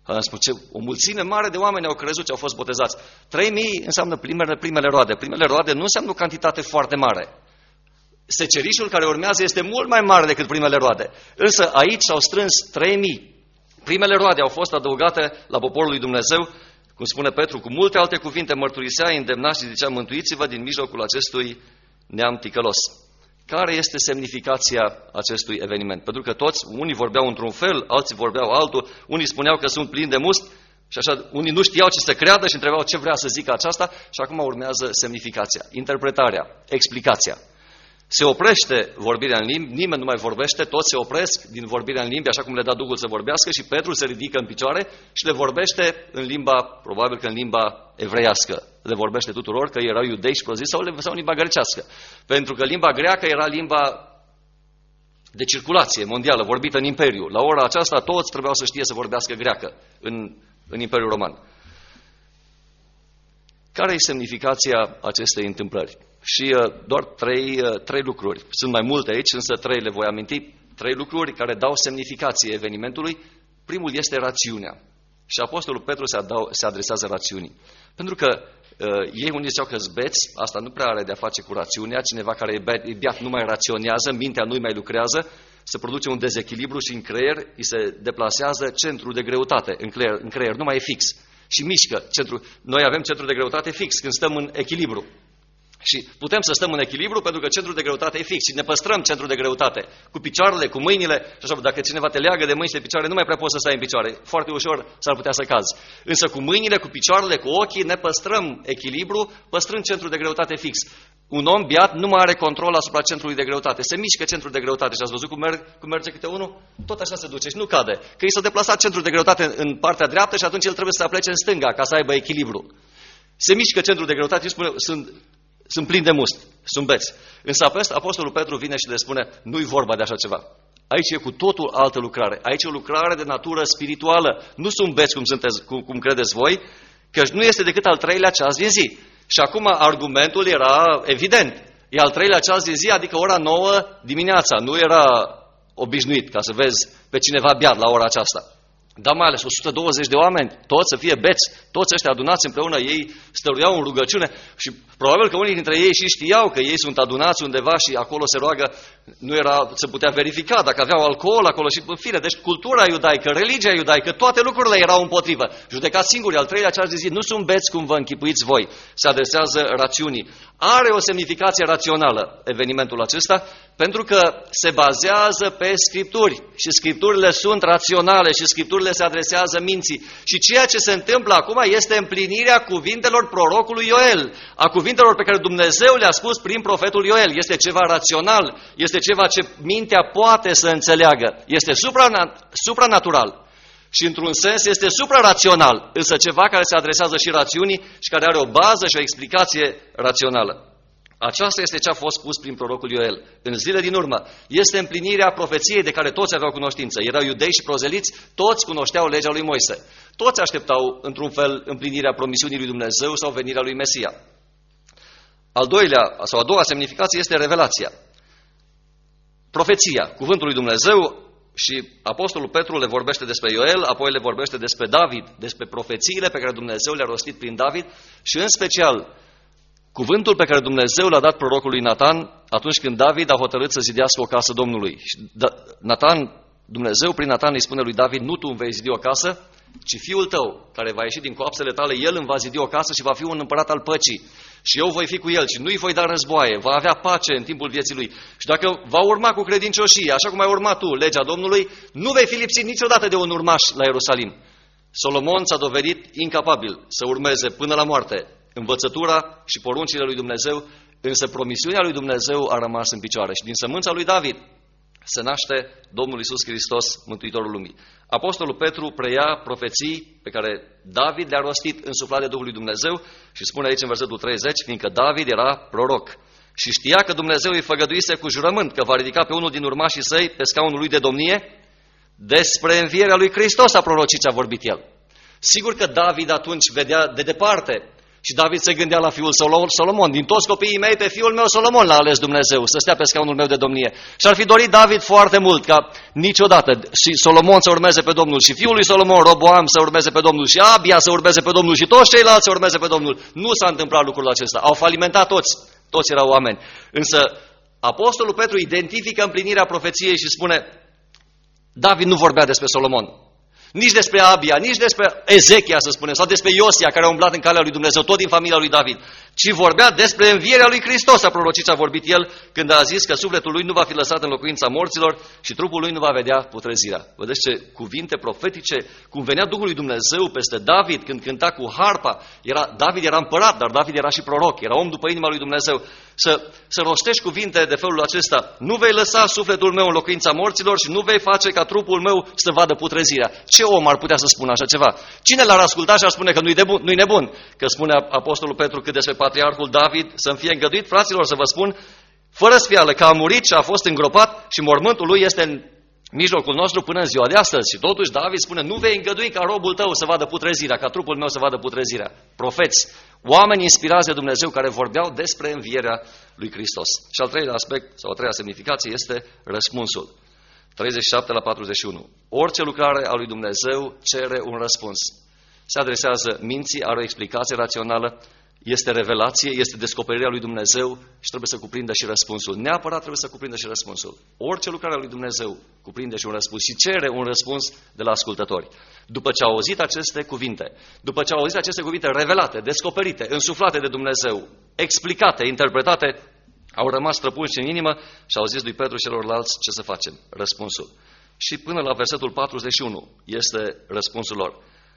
O mulțime mare de oameni au crezut și au fost botezați. Trei mii înseamnă primele, primele roade. Primele roade nu înseamnă o cantitate foarte mare. Secerișul care urmează este mult mai mare decât primele roade. Însă aici s-au strâns trei mii. Primele roade au fost adăugate la poporul lui Dumnezeu, cum spune Petru, cu multe alte cuvinte mărturisea, îndemna și zicea, mântuiți-vă din mijlocul acestui neam ticălos. Care este semnificația acestui eveniment? Pentru că toți, unii vorbeau într-un fel, alții vorbeau altul, unii spuneau că sunt plini de must și așa, unii nu știau ce să creadă și întrebau ce vrea să zică aceasta și acum urmează semnificația, interpretarea, explicația. Se oprește vorbirea în limbi, nimeni nu mai vorbește, toți se opresc din vorbirea în limbi, așa cum le da Duhul să vorbească și Petru se ridică în picioare și le vorbește în limba, probabil că în limba evreiască. Le vorbește tuturor, că erau iudei și proziți sau, sau în limba grecească. Pentru că limba greacă era limba de circulație mondială, vorbită în Imperiu. La ora aceasta toți trebuiau să știe să vorbească greacă în, în Imperiul Roman. Care e semnificația acestei întâmplări? Și uh, doar trei, uh, trei lucruri. Sunt mai multe aici, însă trei le voi aminti. Trei lucruri care dau semnificație evenimentului. Primul este rațiunea. Și Apostolul Petru se, adau, se adresează rațiunii. Pentru că uh, ei unii ziceau că zbeți, asta nu prea are de-a face cu rațiunea. Cineva care e beat, e beat nu mai raționează, mintea nu mai lucrează, se produce un dezechilibru și în creier îi se deplasează centrul de greutate. În creier, în creier nu mai e fix. Și mișcă. Centru, noi avem centrul de greutate fix când stăm în echilibru. Și putem să stăm în echilibru pentru că centrul de greutate e fix și ne păstrăm centrul de greutate cu picioarele, cu mâinile și așa. Dacă cineva te leagă de mâini și de picioare, nu mai prea poți să stai în picioare. Foarte ușor s-ar putea să cazi. Însă cu mâinile, cu picioarele, cu ochii ne păstrăm echilibru, păstrând centrul de greutate fix. Un om beat nu mai are control asupra centrului de greutate. Se mișcă centrul de greutate și ați văzut cum, merg, cum merge câte unul? Tot așa se duce și nu cade. Că i s-a deplasat centrul de greutate în partea dreaptă și atunci el trebuie să se aplece în stânga ca să aibă echilibru. Se mișcă centrul de greutate și spune, sunt Sunt plini de must, sunt beți. Însă Apostolul Petru vine și le spune, nu-i vorba de așa ceva. Aici e cu totul altă lucrare. Aici e o lucrare de natură spirituală. Nu sunt beți cum, sunteți, cum, cum credeți voi, că nu este decât al treilea ceas din zi. Și acum argumentul era evident. E al treilea ceas din zi, adică ora nouă dimineața. Nu era obișnuit ca să vezi pe cineva beat la ora aceasta. Dar mai ales o sută douăzeci de oameni, toți să fie beți, toți ăștia adunați împreună, ei stăruiau în rugăciune și probabil că unii dintre ei și știau că ei sunt adunați undeva și acolo se roagă, nu era, se putea verifica dacă aveau alcool acolo și în fine. Deci cultura iudaică, religia iudaică, toate lucrurile erau împotrivă. Judecați singuri, al treilea ceas de zi, nu sunt beți cum vă închipuiți voi, se adresează rațiunii. Are o semnificație rațională evenimentul acesta, pentru că se bazează pe Scripturi și Scripturile sunt raționale și Scripturile se adresează minții. Și ceea ce se întâmplă acum este împlinirea cuvintelor prorocului Ioel, a cuvintelor pe care Dumnezeu le-a spus prin profetul Ioel. Este ceva rațional, este ceva ce mintea poate să înțeleagă, este supranatural. și într-un sens este suprarațional, însă ceva care se adresează și rațiunii și care are o bază și o explicație rațională. Aceasta este ce a fost spus prin prorocul Ioel. În zile din urmă este împlinirea profeției de care toți aveau cunoștință. Erau iudei și prozeliți, toți cunoșteau legea lui Moise. Toți așteptau într-un fel împlinirea promisiunii lui Dumnezeu sau venirea lui Mesia. Al doilea, sau a doua semnificație este revelația. Profeția, cuvântul lui Dumnezeu, și apostolul Petru le vorbește despre Ioel, apoi le vorbește despre David, despre profețiile pe care Dumnezeu le-a rostit prin David și în special cuvântul pe care Dumnezeu l-a dat prorocului Natan atunci când David a hotărât să zidească o casă Domnului. Și Natan, Dumnezeu prin Natan îi spune lui David, nu tu îmi vei zidi o casă, ci fiul tău, care va ieși din coapsele tale, el îmi va zidi o casă și va fi un împărat al păcii. Și eu voi fi cu el și nu-i voi da războaie, va avea pace în timpul vieții lui. Și dacă va urma cu credincioșie, așa cum ai urmat tu legea Domnului, nu vei fi lipsit niciodată de un urmaș la Ierusalim. Solomon s-a dovedit incapabil să urmeze până la moarte învățătura și poruncile lui Dumnezeu, însă promisiunea lui Dumnezeu a rămas în picioare. Și din sămânța lui David se naște Domnul Iisus Hristos, Mântuitorul lumii. Apostolul Petru preia profeții pe care David le-a rostit însuflat de Duhul lui Dumnezeu și spune aici în versetul treizeci, fiindcă David era proroc și știa că Dumnezeu îi făgăduise cu jurământ că va ridica pe unul din urmașii săi pe scaunul lui de domnie. Despre învierea lui Hristos a prorocit ce a vorbit el. Sigur că David atunci vedea de departe și David se gândea la fiul Solomon. Din toți copiii mei, pe fiul meu Solomon l-a ales Dumnezeu să stea pe scaunul meu de domnie. Și ar fi dorit David foarte mult ca niciodată și Solomon să urmeze pe Domnul și fiul lui Solomon, Roboam, să urmeze pe Domnul și Abia să urmeze pe Domnul și toți ceilalți să urmeze pe Domnul. Nu s-a întâmplat lucrul acesta. Au falimentat toți. Toți erau oameni. Însă apostolul Petru identifică împlinirea profeției și spune: David nu vorbea despre Solomon, nici despre Abia, nici despre Ezechia, să spunem, sau despre Iosia, care a umblat în calea lui Dumnezeu, tot din familia lui David, ci vorbea despre învierea lui Hristos, a prorocit ce a vorbit el când a zis că sufletul lui nu va fi lăsat în locuința morților și trupul lui nu va vedea putrezirea. Vedeți ce cuvinte profetice, cum venea Duhul lui Dumnezeu peste David când cânta cu harpa. Era, David era împărat, dar David era și proroc, era om după inima lui Dumnezeu. Să, să rostești cuvinte de felul acesta: nu vei lăsa sufletul meu în locuința morților și nu vei face ca trupul meu să vadă putrezirea. Ce om ar putea să spună așa ceva? Cine l-ar asculta și ar spune că nu-i, de bun, nu-i nebun? Că spune apostolul Petru cât despre patriarhul David, să-mi fie îngăduit, fraților, să vă spun, fără sfială, că a murit și a fost îngropat și mormântul lui este în mijlocul nostru până în ziua de astăzi. Și totuși David spune: nu vei îngădui ca robul tău să vadă putrezirea, ca trupul meu să vadă putrezirea. Profeți, oameni inspirați de Dumnezeu care vorbeau despre învierea lui Hristos. Și al treilea aspect, sau a treia semnificație, este răspunsul. treizeci și șapte la patruzeci și unu. Orice lucrare a lui Dumnezeu cere un răspuns. Se adresează minții, are o explicație rațională, este revelație, este descoperirea lui Dumnezeu și trebuie să cuprindă și răspunsul. Neapărat trebuie să cuprindă și răspunsul. Orice lucrare a lui Dumnezeu cuprinde și un răspuns și cere un răspuns de la ascultători. După ce au auzit aceste cuvinte, după ce au auzit aceste cuvinte revelate, descoperite, însuflate de Dumnezeu, explicate, interpretate, au rămas străpunși în inimă și au zis lui Petru și celorlalți: ce să facem? Răspunsul. Și până la versetul patruzeci și unu este răspunsul lor.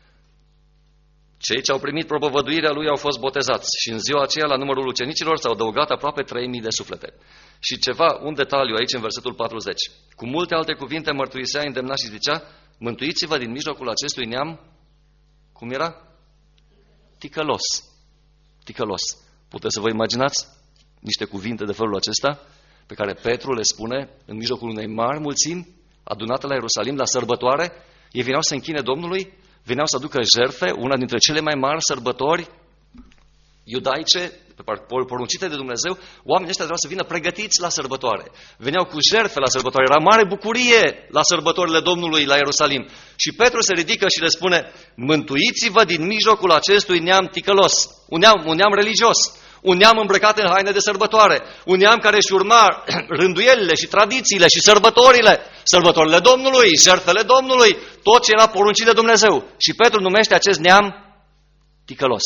Cei ce au primit propovăduirea lui au fost botezați și în ziua aceea la numărul ucenicilor s-au adăugat aproape trei mii de suflete. Și ceva, un detaliu aici în versetul patruzeci. Cu multe alte cuvinte mărturisea, îndemna și zicea: mântuiți-vă din mijlocul acestui neam, cum era? Ticălos. Ticălos. Puteți să vă imaginați niște cuvinte de felul acesta pe care Petru le spune în mijlocul unei mari mulțimi adunate la Ierusalim la sărbătoare? Ei veneau să închine Domnului, veneau să aducă jertfe, una dintre cele mai mari sărbători iudaice, poruncite de Dumnezeu. Oamenii ăștia vreau să vină pregătiți la sărbătoare. Veneau cu jertfe la sărbătoare, era mare bucurie la sărbătorile Domnului la Ierusalim. Și Petru se ridică și le spune: mântuiți-vă din mijlocul acestui neam ticălos, un neam, un neam religios, un neam îmbrăcat în haine de sărbătoare, un neam care își urma rânduielile și tradițiile și sărbătorile, sărbătorile Domnului, jertfele Domnului, tot ce era poruncit de Dumnezeu. Și Petru numește acest neam ticălos.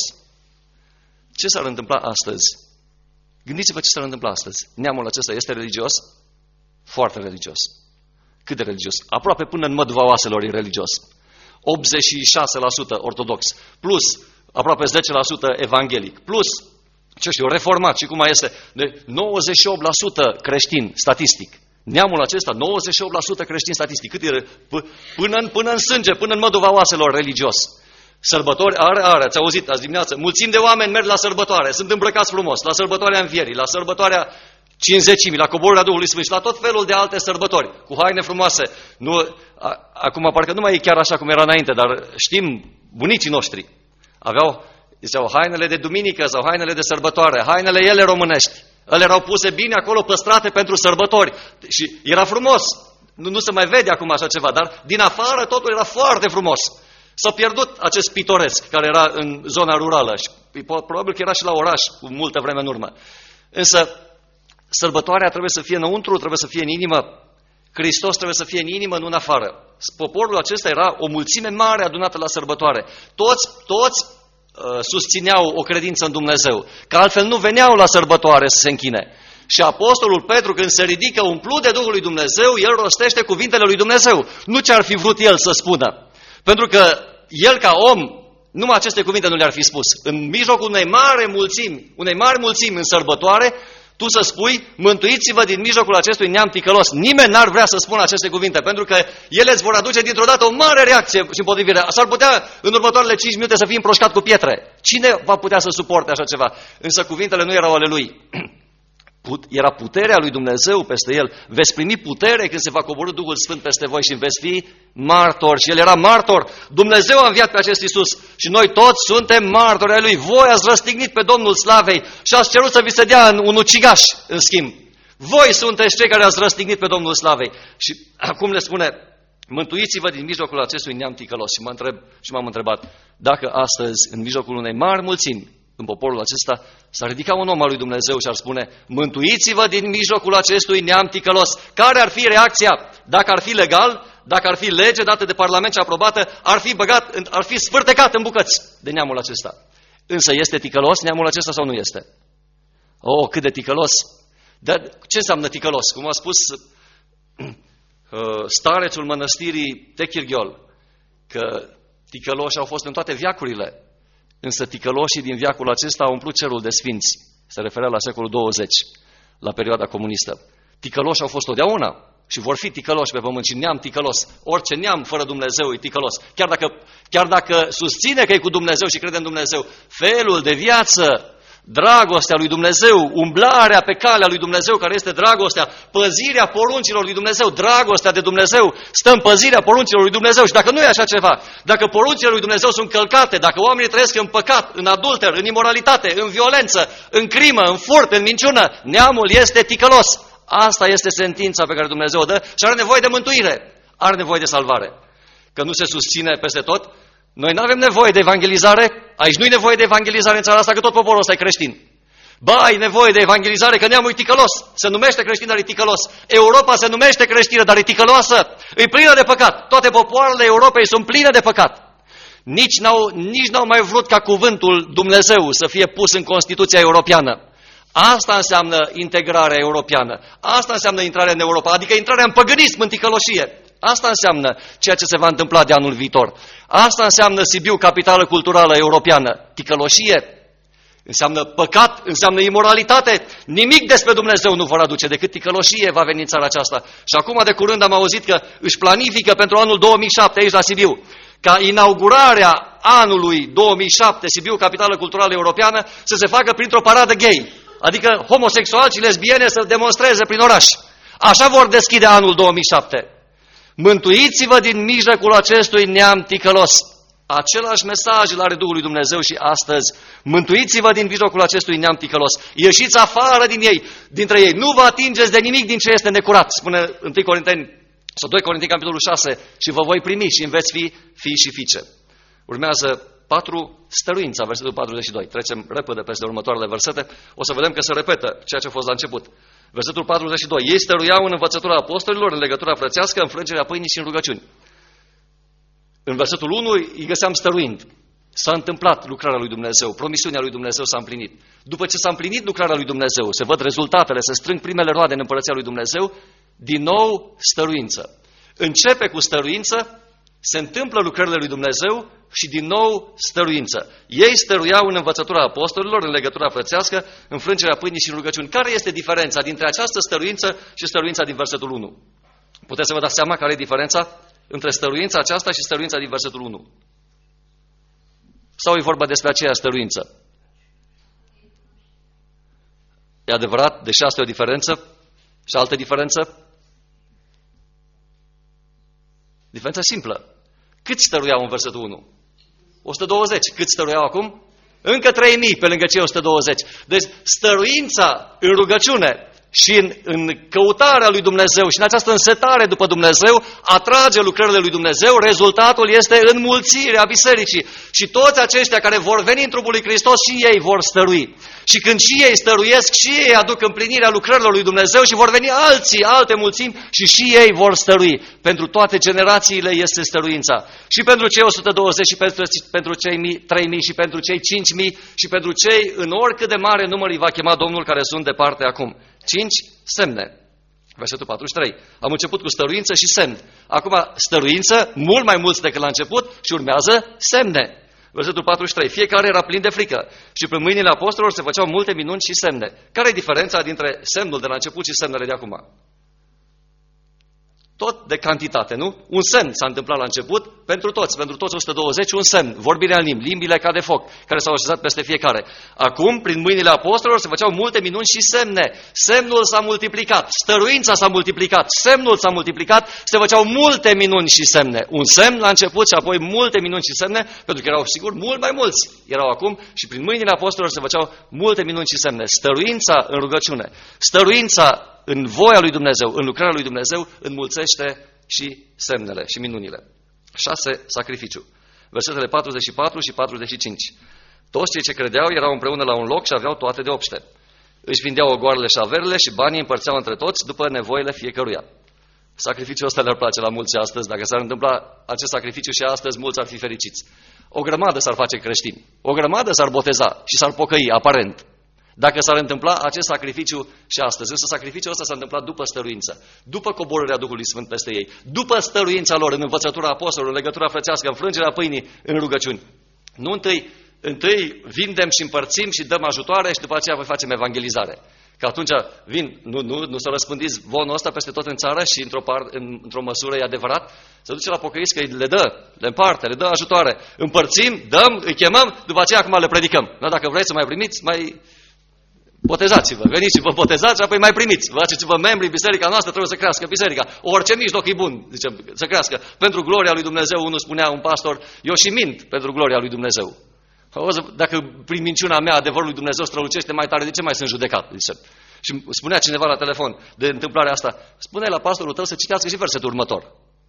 Ce s-ar întâmpla astăzi? Gândiți-vă ce s-ar întâmpla astăzi. Neamul acesta este religios? Foarte religios. Cât de religios? Aproape până în măduva oaselor e religios. optzeci și șase la sută ortodox, plus aproape zece la sută evanghelic, plus, ce știu, reformat și cum mai este, de nouăzeci și opt la sută creștin, statistic. Neamul acesta, nouăzeci și opt la sută creștin statistic, cât e? Până în, până în sânge, până în măduva oaselor religios. Sărbători are, are, ați auzit azi dimineață, mulțimi de oameni merg la sărbătoare, sunt îmbrăcați frumos, la sărbătoarea Învierii, la sărbătoarea Cincizecimii, la coborârea Duhului Sfânt și la tot felul de alte sărbători, cu haine frumoase. Nu, a, acum parcă nu mai e chiar așa cum era înainte, dar știm, bunicii noștri aveau, ziceau, hainele de duminică sau hainele de sărbătoare, hainele ele românești. Ele erau puse bine acolo, păstrate pentru sărbători și era frumos. Nu, nu se mai vede acum așa ceva, dar din afară totul era foarte frumos. S-a pierdut acest pitoresc care era în zona rurală și probabil că era și la oraș cu multă vreme în urmă. Însă sărbătoarea trebuie să fie înăuntru, trebuie să fie în inimă. Hristos trebuie să fie în inimă, nu în afară. Poporul acesta era o mulțime mare adunată la sărbătoare. Toți, toți uh, susțineau o credință în Dumnezeu, că altfel nu veneau la sărbătoare să se închine. Și apostolul Petru, când se ridică umplut de Duhul lui Dumnezeu, el rostește cuvintele lui Dumnezeu. Nu ce ar fi vrut el să spună. Pentru că el ca om, numai aceste cuvinte nu le-ar fi spus. În mijlocul unei mari mulțimi, unei mari mulțimi în sărbătoare, tu să spui, mântuiți-vă din mijlocul acestui neam ticălos. Nimeni n-ar vrea să spună aceste cuvinte, pentru că ele îți vor aduce dintr-o dată o mare reacție și împotrivire. S-ar putea în următoarele cinci minute să fii împroșcat cu pietre. Cine va putea să suporte așa ceva? Însă cuvintele nu erau ale lui. Era puterea lui Dumnezeu peste el. Veți primi putere când se va coborî Duhul Sfânt peste voi și veți fi martori. Și el era martor. Dumnezeu a înviat pe acest Iisus și noi toți suntem martori ai lui. Voi ați răstignit pe Domnul Slavei și ați cerut să vi se dea un ucigaș în schimb. Voi sunteți cei care ați răstignit pe Domnul Slavei. Și acum le spune, mântuiți-vă din mijlocul acestui neam ticălos. Și, mă întreb, și m-am întrebat dacă astăzi, în mijlocul unei mari mulțimi, în poporul acesta, s-ar ridica un om al lui Dumnezeu și ar spune, mântuiți-vă din mijlocul acestui neam ticălos. Care ar fi reacția? Dacă ar fi legal, dacă ar fi lege dată de Parlament și aprobată, ar fi băgat, ar fi sfârtecat în bucăți de neamul acesta. Însă este ticălos neamul acesta sau nu este? Oh, cât de ticălos! Dar ce înseamnă ticălos? Cum a spus starețul mănăstirii Techirghiol, că ticăloși au fost în toate veacurile. Însă ticăloșii din veacul acesta au umplut cerul de sfinți. Se referea la secolul douăzeci, la perioada comunistă. Ticăloși au fost totdeauna și vor fi ticăloși pe pământ și neam ticălos. Orice neam fără Dumnezeu e ticălos. Chiar dacă, chiar dacă susține că e cu Dumnezeu și crede în Dumnezeu, felul de viață, dragostea lui Dumnezeu, umblarea pe calea lui Dumnezeu, care este dragostea, păzirea poruncilor lui Dumnezeu, dragostea de Dumnezeu, stă în păzirea poruncilor lui Dumnezeu. Și dacă nu e așa ceva, dacă poruncile lui Dumnezeu sunt călcate, dacă oamenii trăiesc în păcat, în adulter, în imoralitate, în violență, în crimă, în furt, în minciună, neamul este ticălos. Asta este sentința pe care Dumnezeu o dă și are nevoie de mântuire, are nevoie de salvare. Că nu se susține peste tot. Noi nu avem nevoie de evangelizare, aici nu e nevoie de evangelizare în țara asta, că tot poporul ăsta e creștin. Ba, ai nevoie de evangelizare, că neamul e ticălos, se numește creștin, dar e ticălos. Europa se numește creștină, dar e ticăloasă, e plină de păcat. Toate popoarele Europei sunt pline de păcat. Nici n-au, nici n-au mai vrut ca cuvântul Dumnezeu să fie pus în Constituția Europeană. Asta înseamnă integrarea europeană, asta înseamnă intrarea în Europa, adică intrarea în păgânism, în ticăloșie. Asta înseamnă ceea ce se va întâmpla de anul viitor. Asta înseamnă Sibiu, capitală culturală europeană. Ticăloșie înseamnă păcat, înseamnă imoralitate. Nimic despre Dumnezeu nu vor aduce, decât ticăloșie va veni în țara aceasta. Și acum de curând am auzit că își planifică pentru anul două mii șapte aici la Sibiu, ca inaugurarea anului două mii șapte, Sibiu, capitală culturală europeană, să se facă printr-o paradă gay. Adică homosexuali și lesbiene să demonstreze prin oraș. Așa vor deschide anul două mii șapte. Mântuiți-vă din mijlocul acestui neam ticălos. Același mesaj îl are Duhul lui Dumnezeu și astăzi. Mântuiți-vă din mijlocul acestui neam ticălos. Ieșiți afară din ei, dintre ei. Nu vă atingeți de nimic din ce este necurat. Spune întâi Corinteni, sau doi Corinteni, capitolul șase, și vă voi primi și veți fi fii și fiice. Urmează patru stăruința, versetul patruzeci și doi. Trecem repede peste următoarele versete. O să vedem că se repetă ceea ce a fost la început. Versetul patruzeci și doi. Ei stăruiau în învățătura apostolilor, în legătura frățească, în frângerea pâinii și în rugăciuni. În versetul unu îi găseam stăruind. S-a întâmplat lucrarea lui Dumnezeu, promisiunea lui Dumnezeu s-a împlinit. După ce s-a împlinit lucrarea lui Dumnezeu, se văd rezultatele, se strâng primele roade în împărăția lui Dumnezeu, din nou stăruință. Începe cu stăruință Se întâmplă lucrările lui Dumnezeu și din nou stăruință. Ei stăruiau în învățătura apostolilor, în legătura frățească, în frângerea pâinii și în rugăciuni. Care este diferența dintre această stăruință și stăruința din versetul unu? Puteți să vă dați seama care e diferența între stăruința aceasta și stăruința din versetul unu? Sau e vorba despre aceeași stăruință? E adevărat, deși asta e o diferență? Și altă diferență? Diferența simplă. Câți stăruiau în versetul unu? o sută douăzeci. Câți stăruiau acum? Încă trei mii pe lângă cei o sută douăzeci. Deci stăruința în rugăciune și în, în căutarea lui Dumnezeu și în această însetare după Dumnezeu atrage lucrările lui Dumnezeu, rezultatul este înmulțirea bisericii. Și toți aceștia care vor veni în trupul lui Hristos și ei vor stărui. Și când și ei stăruiesc, și ei aduc împlinirea lucrărilor lui Dumnezeu și vor veni alții, alte mulțimi și și ei vor stărui. Pentru toate generațiile este stăruința. Și pentru cei o sută douăzeci și pentru, pentru cei trei mii și pentru cei cinci mii și pentru cei în oricât de mare număr îi va chema Domnul care sunt departe acum. Cinci semne. Versetul patruzeci și trei. Am început cu stăruință și semn. Acum stăruință, mult mai mulți decât la început și urmează semne. Versetul patruzeci și trei. Fiecare era plin de frică și prin mâinile apostolilor se făceau multe minuni și semne. Care e diferența dintre semnul de la început și semnele de acum? Tot de cantitate, nu? Un semn s-a întâmplat la început pentru toți, pentru toți o sută douăzeci, un semn, vorbirea în limbi, limbile ca de foc, care s-au așezat peste fiecare. Acum, prin mâinile apostolilor, se făceau multe minuni și semne. Semnul s-a multiplicat, stăruința s-a multiplicat, semnul s-a multiplicat, se făceau multe minuni și semne. Un semn la început și apoi multe minuni și semne, pentru că erau, sigur, mult mai mulți. Erau acum și prin mâinile apostolilor se făceau multe minuni și semne. Stăruința în rugăciune, stăruința în voia lui Dumnezeu, în lucrarea lui Dumnezeu, înmulțește și semnele și minunile. șase. Sacrificiu. Versetele patruzeci și patru și patruzeci și cinci. Toți cei ce credeau erau împreună la un loc și aveau toate de obște. Își vindeau ogoarele și averile și banii împărțeau între toți după nevoile fiecăruia. Sacrificiul ăsta le-ar place la mulți astăzi. Dacă s-ar întâmpla acest sacrificiu și astăzi, mulți ar fi fericiți. O grămadă s-ar face creștini. O grămadă s-ar boteza și s-ar pocăi, aparent. Dacă s-ar întâmpla acest sacrificiu și astăzi. Însă sacrificiul ăsta s-a întâmplat după stăruință, după coborârea Duhului Sfânt peste ei, după stăruința lor în învățătura apostolilor, în legătura frățească, în frângerea pâinii, în rugăciuni. Nu întâi, întâi vindem și împărțim și dăm ajutoare și după aceea voi facem evangelizare. Că atunci vin, nu, nu, nu să răspândiți vonul ăsta peste tot în țară și într-o, par, în, într-o măsură e adevărat, se duce la pocăiți că le dă, le împarte, le dă ajutoare, împărțim, dăm, îi chemăm, după aceea acum le predicăm. Da, dacă vreți să mai primiți, mai... botezați-vă, veniți și vă botezați, apoi mai primiți. Faceți-vă membri, biserica noastră trebuie să crească, biserica. Orice mijloc e bun, zicem, să crească. Pentru gloria lui Dumnezeu, unul spunea un pastor, eu și mint pentru gloria lui Dumnezeu. Dacă prin minciuna mea adevărul lui Dumnezeu strălucește mai tare, de ce mai sunt judecat? Zice. Și spunea cineva la telefon de întâmplarea asta, spune la pastorul tău să citească și versetul următor.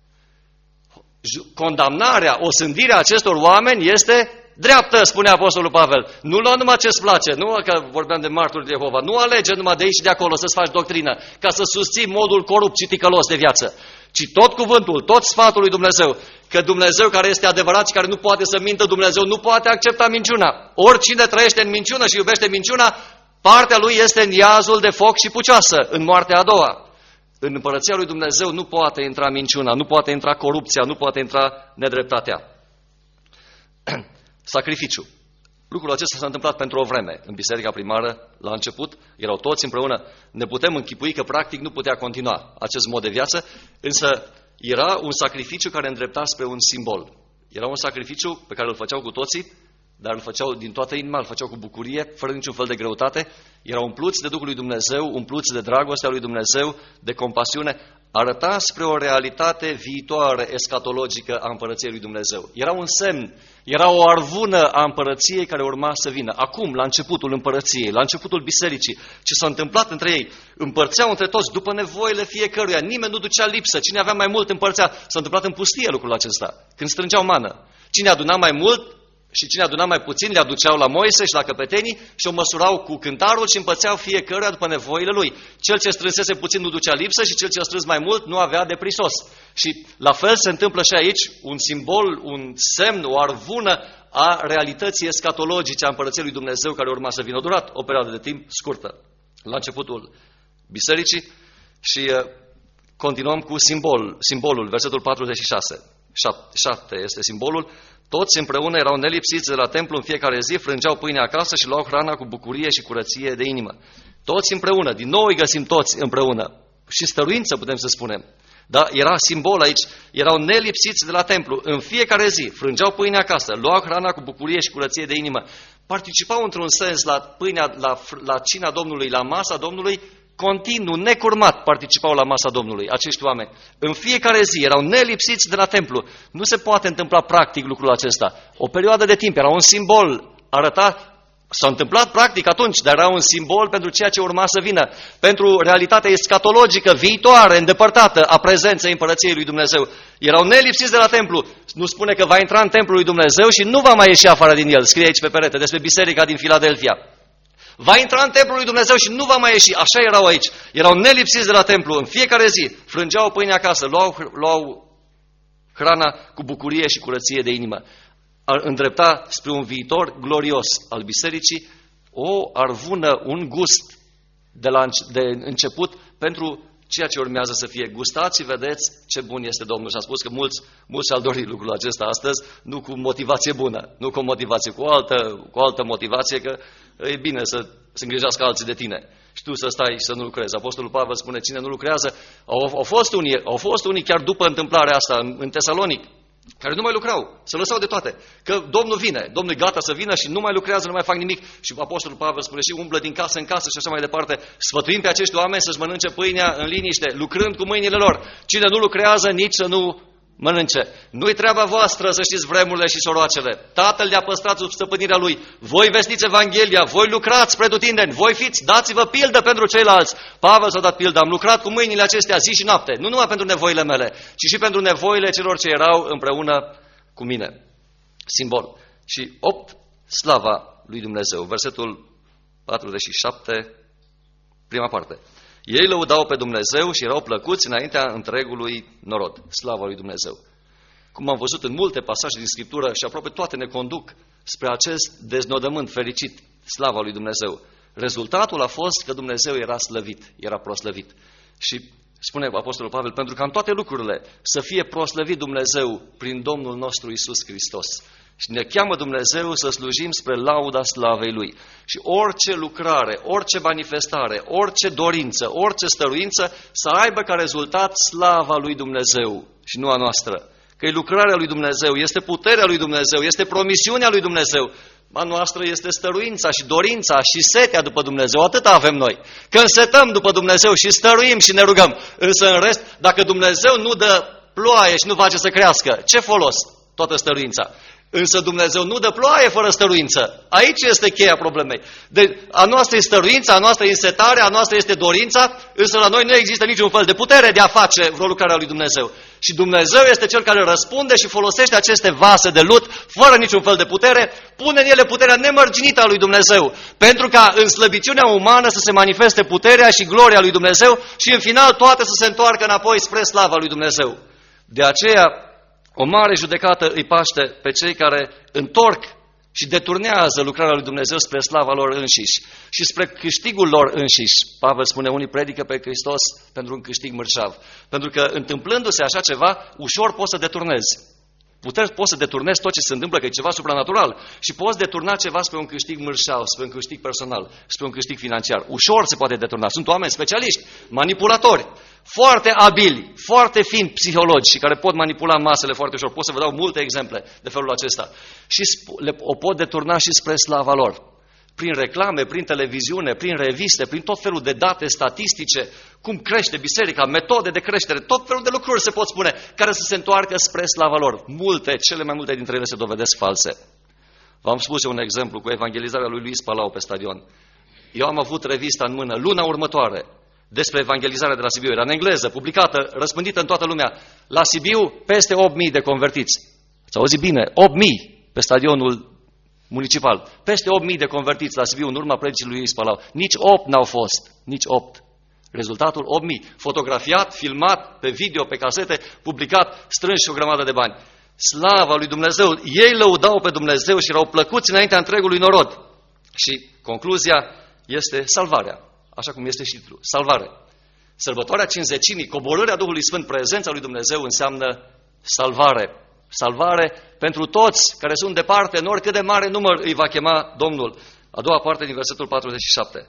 Condamnarea, osândirea acestor oameni este dreaptă, spune Apostolul Pavel. Nu lua numai ce-ți place, nu că vorbeam de marturi de Jehova, nu alege numai de aici și de acolo să-ți faci doctrină, ca să susții modul corupt și ticălos de viață, ci tot cuvântul, tot sfatul lui Dumnezeu, că Dumnezeu care este adevărat și care nu poate să mintă, Dumnezeu nu poate accepta minciuna. Oricine trăiește în minciună și iubește minciuna, partea lui este în iazul de foc și pucioasă, în moartea a doua. În împărăția lui Dumnezeu nu poate intra minciuna, nu poate intra corupția, nu poate intra nedreptatea. Sacrificiu. Lucrul acesta s-a întâmplat pentru o vreme. În biserica primară, la început, erau toți împreună. Ne putem închipui că practic nu putea continua acest mod de viață, însă era un sacrificiu care îndrepta spre un simbol. Era un sacrificiu pe care îl făceau cu toții, dar îl făceau din toată inima, îl făceau cu bucurie, fără niciun fel de greutate. Erau umpluți de Duhul lui Dumnezeu, umpluți de dragostea lui Dumnezeu, de compasiune. Arăta spre o realitate viitoare, escatologică a împărăției lui Dumnezeu. Era un semn, era o arvună a împărăției care urma să vină. Acum, la începutul împărăției, la începutul bisericii, ce s-a întâmplat între ei, împărțeau între toți după nevoile fiecăruia. Nimeni nu ducea lipsă, cine avea mai mult împărțea. S-a întâmplat în pustie lucrul acesta, când strângeau mană. Cine aduna mai mult și cine aduna mai puțin, le aduceau la Moise și la căpetenii și o măsurau cu cântarul și împărțeau fiecăruia după nevoile lui. Cel ce strânsese puțin nu ducea lipsă și cel ce a strâns mai mult nu avea de prisos. Și la fel se întâmplă și aici un simbol, un semn, o arvună a realității escatologice a împărăției lui Dumnezeu care urma să vină. A durat o perioadă de timp scurtă la începutul bisericii și continuăm cu simbol, simbolul, versetul patruzeci și șase. șapte este simbolul, toți împreună erau nelipsiți de la templu în fiecare zi, frângeau pâine acasă și luau hrana cu bucurie și curăție de inimă. Toți împreună, din nou îi găsim toți împreună. Și stăruință putem să spunem. Da? Era simbol aici, erau nelipsiți de la templu, în fiecare zi, frângeau pâine acasă, luau hrana cu bucurie și curăție de inimă. Participau într-un sens la pâinea, la, la cina Domnului, la masa Domnului, continuu, necurmat participau la masa Domnului acești oameni. În fiecare zi erau nelipsiți de la templu. Nu se poate întâmpla practic lucrul acesta. O perioadă de timp, era un simbol, arăta, s-a întâmplat practic atunci, dar era un simbol pentru ceea ce urma să vină, pentru realitatea escatologică, viitoare, îndepărtată a prezenței Împărăției lui Dumnezeu. Erau nelipsiți de la templu. Nu spune că va intra în templul lui Dumnezeu și nu va mai ieși afară din el. Scrie aici pe perete despre biserica din Filadelfia. Va intra în templul lui Dumnezeu și nu va mai ieși. Așa erau aici. Erau nelipsiți de la templu. În fiecare zi frângeau pâine acasă, luau, luau hrana cu bucurie și curăție de inimă. Ar îndrepta spre un viitor glorios al bisericii, o arvună, un gust de la de început pentru ceea ce urmează să fie. Gustați și vedeți ce bun este Domnul. Și am spus că mulți, mulți și-au dorit lucrul acesta astăzi, nu cu motivație bună, nu cu motivație, cu o altă, cu o altă motivație, că e bine să se îngrijească alții de tine și tu să stai și să nu lucrezi. Apostolul Pavel spune, cine nu lucrează, au, au, fost, unii, au fost unii chiar după întâmplarea asta în, în Tesalonic, care nu mai lucrau, se lăsau de toate, că Domnul vine, Domnul e gata să vină și nu mai lucrează, nu mai fac nimic. Și Apostolul Pavel spune și umblă din casă în casă și așa mai departe, sfătuim pe acești oameni să-și mănânce pâinea în liniște, lucrând cu mâinile lor. Cine nu lucrează, nici să nu mănânce. Nu-i treaba voastră să știți vremurile și soroacele. Tatăl le-a păstrat sub stăpânirea lui. Voi vestiți Evanghelia, voi lucrați pretutindeni, voi fiți, dați-vă pildă pentru ceilalți. Pavel s-a dat pildă, am lucrat cu mâinile acestea zi și noapte, nu numai pentru nevoile mele, ci și pentru nevoile celor ce erau împreună cu mine. Simbol. Și opt, slava lui Dumnezeu. Versetul patruzeci și șapte, prima parte. Ei lăudau pe Dumnezeu și erau plăcuți înaintea întregului norod. Slava lui Dumnezeu. Cum am văzut în multe pasaje din Scriptură și aproape toate ne conduc spre acest deznodământ fericit, slava lui Dumnezeu. Rezultatul a fost că Dumnezeu era slăvit, era proslăvit. Și spune Apostolul Pavel, pentru că în toate lucrurile să fie proslăvit Dumnezeu prin Domnul nostru Iisus Hristos. Și ne cheamă Dumnezeu să slujim spre lauda slavei Lui. Și orice lucrare, orice manifestare, orice dorință, orice stăruință să aibă ca rezultat slava lui Dumnezeu și nu a noastră. Că e lucrarea lui Dumnezeu, este puterea lui Dumnezeu, este promisiunea lui Dumnezeu. A noastră este stăruința și dorința și setea după Dumnezeu. Atâta avem noi. Când setăm după Dumnezeu și stăruim și ne rugăm. Însă în rest, dacă Dumnezeu nu dă ploaie și nu face să crească, ce folos toată stăruința? Însă Dumnezeu nu dă ploaie fără stăruință. Aici este cheia problemei. De, a noastră e stăruința, a noastră e însetarea, a noastră este dorința, însă la noi nu există niciun fel de putere de a face vreo lucrare a lui Dumnezeu. Și Dumnezeu este Cel care răspunde și folosește aceste vase de lut fără niciun fel de putere, pune în ele puterea nemărginită a lui Dumnezeu, pentru ca în slăbiciunea umană să se manifeste puterea și gloria lui Dumnezeu și în final toate să se întoarcă înapoi spre slava lui Dumnezeu. De aceea, o mare judecată îi paște pe cei care întorc și deturnează lucrarea lui Dumnezeu spre slava lor înșiși și spre câștigul lor înșiși. Pavel spune, unii predică pe Hristos pentru un câștig mărșav. Pentru că întâmplându-se așa ceva, ușor poți să deturnezi. Puteți, poți să deturnezi tot ce se întâmplă, că e ceva supranatural și poți deturna ceva spre un câștig mărșav, spre un câștig personal, spre un câștig financiar. Ușor se poate deturna. Sunt oameni specialiști, manipulatori, foarte abili, foarte fini psihologi și care pot manipula masele foarte ușor. Pot să vă dau multe exemple de felul acesta. Și le, o pot deturna și spre slava lor. Prin reclame, prin televiziune, prin reviste, prin tot felul de date statistice, cum crește biserica, metode de creștere, tot felul de lucruri se pot spune, care să se întoarcă spre slava lor. Multe, cele mai multe dintre ele se dovedesc false. V-am spus eu un exemplu cu evangelizarea lui Luis Palau pe stadion. Eu am avut revista în mână luna următoare despre evangelizarea de la Sibiu. Era în engleză, publicată, răspândită în toată lumea. La Sibiu, peste opt mii de convertiți. Ați auzit bine? opt mii pe stadionul municipal. Peste opt mii de convertiți la Sibiu în urma predicii lui Luis Palau. Nici opt n-au fost. Nici opt. Rezultatul opt mii. Fotografiat, filmat, pe video, pe casete, publicat, strâns și o grămadă de bani. Slava lui Dumnezeu. Ei lăudau pe Dumnezeu și erau plăcuți înaintea întregului norod. Și concluzia este salvarea. Așa cum este și titlul. Salvare. Sărbătoarea Cincizecimii, coborârea Duhului Sfânt, prezența lui Dumnezeu înseamnă salvare. Salvare pentru toți care sunt departe, în oricât de mare număr îi va chema Domnul. A doua parte din versetul patruzeci și șapte.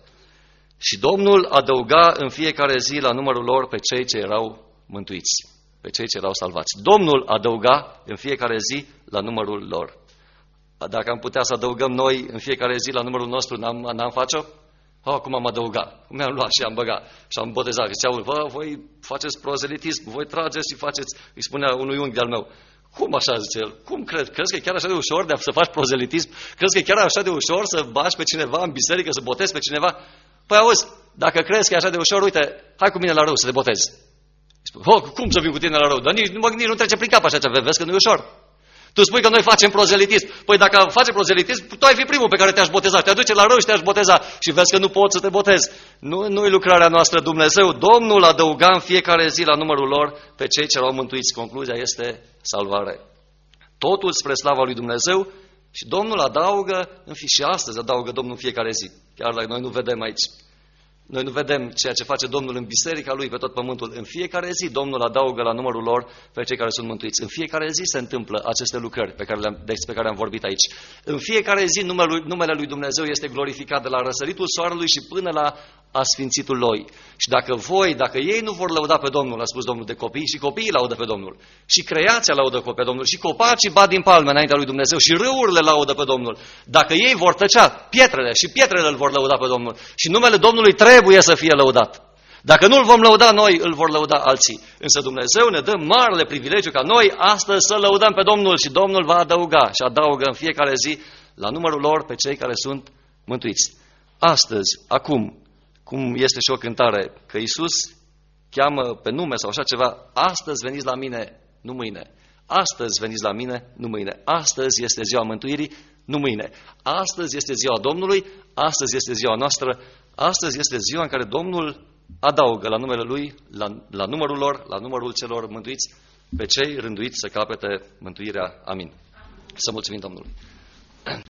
Și Domnul adăuga în fiecare zi la numărul lor pe cei ce erau mântuiți, pe cei ce erau salvați. Domnul adăuga în fiecare zi la numărul lor. Dacă am putea să adăugăm noi în fiecare zi la numărul nostru, n-am, n-am face-o? Oh, cum am adăugat? Cum am luat și am băgat și am botezat. Ziceau, bă, voi faceți prozelitism, voi trageți și faceți, îi spunea unui unghi de-al meu. Cum așa, zice el? Cum crezi? Crezi că e chiar așa de ușor de să faci prozelitism? Crezi că e chiar așa de ușor să bași pe cineva în biserică, să botezi pe cineva? Păi auzi, dacă crezi că e așa de ușor, uite, hai cu mine la râu să te botezi. Spune, oh, cum să vin cu tine la râu? Dar nici, nici nu trece prin cap așa ceva, vezi că nu e ușor. Tu spui că noi facem prozelitism. Păi dacă faci prozelitism, tu ai fi primul pe care te-aș boteza. Te aduce la râu și te-aș boteza. Și vezi că nu poți să te botezi. Nu, nu e lucrarea noastră. Dumnezeu, Domnul adăuga în fiecare zi la numărul lor pe cei ce erau mântuiți. Concluzia este salvare. Totul spre slava lui Dumnezeu și Domnul adaugă, în fi și astăzi adaugă Domnul în fiecare zi. Chiar dacă noi nu vedem aici. Noi nu vedem ceea ce face Domnul în biserica Lui pe tot pământul. În fiecare zi Domnul adaugă la numărul lor pe cei care sunt mântuiți. În fiecare zi se întâmplă aceste lucrări pe care le-am, despre care am vorbit aici. În fiecare zi numele, numele Lui Dumnezeu este glorificat de la răsăritul soarelui și până la asfințitul Lui. Și dacă voi, dacă ei nu vor lăuda pe Domnul, a spus Domnul de copii, și copiii laudă pe Domnul, și creația laudă pe Domnul, și copacii bat din palme înaintea lui Dumnezeu, și râurile laudă pe Domnul. Dacă ei vor tăcea, pietrele și pietrele îl vor lăuda pe Domnul. Și numele Domnului trebuie să fie lăudat. Dacă nu îl vom lăuda noi, îl vor lăuda alții. Însă Dumnezeu ne dă marele privilegiu ca noi astăzi să lăudăm pe Domnul și Domnul va adăuga și adaugă în fiecare zi la numărul lor pe cei care sunt mântuiți. Astăzi, acum, cum este și o cântare, că Iisus cheamă pe nume sau așa ceva, astăzi veniți la mine, nu mâine. Astăzi veniți la mine, nu mâine. Astăzi este ziua mântuirii, nu mâine. Astăzi este ziua Domnului, astăzi este ziua noastră, astăzi este ziua în care Domnul adaugă la numele Lui, la, la numărul lor, la numărul celor mântuiți, pe cei rânduiți să capete mântuirea. Amin. Să mulțumim Domnului.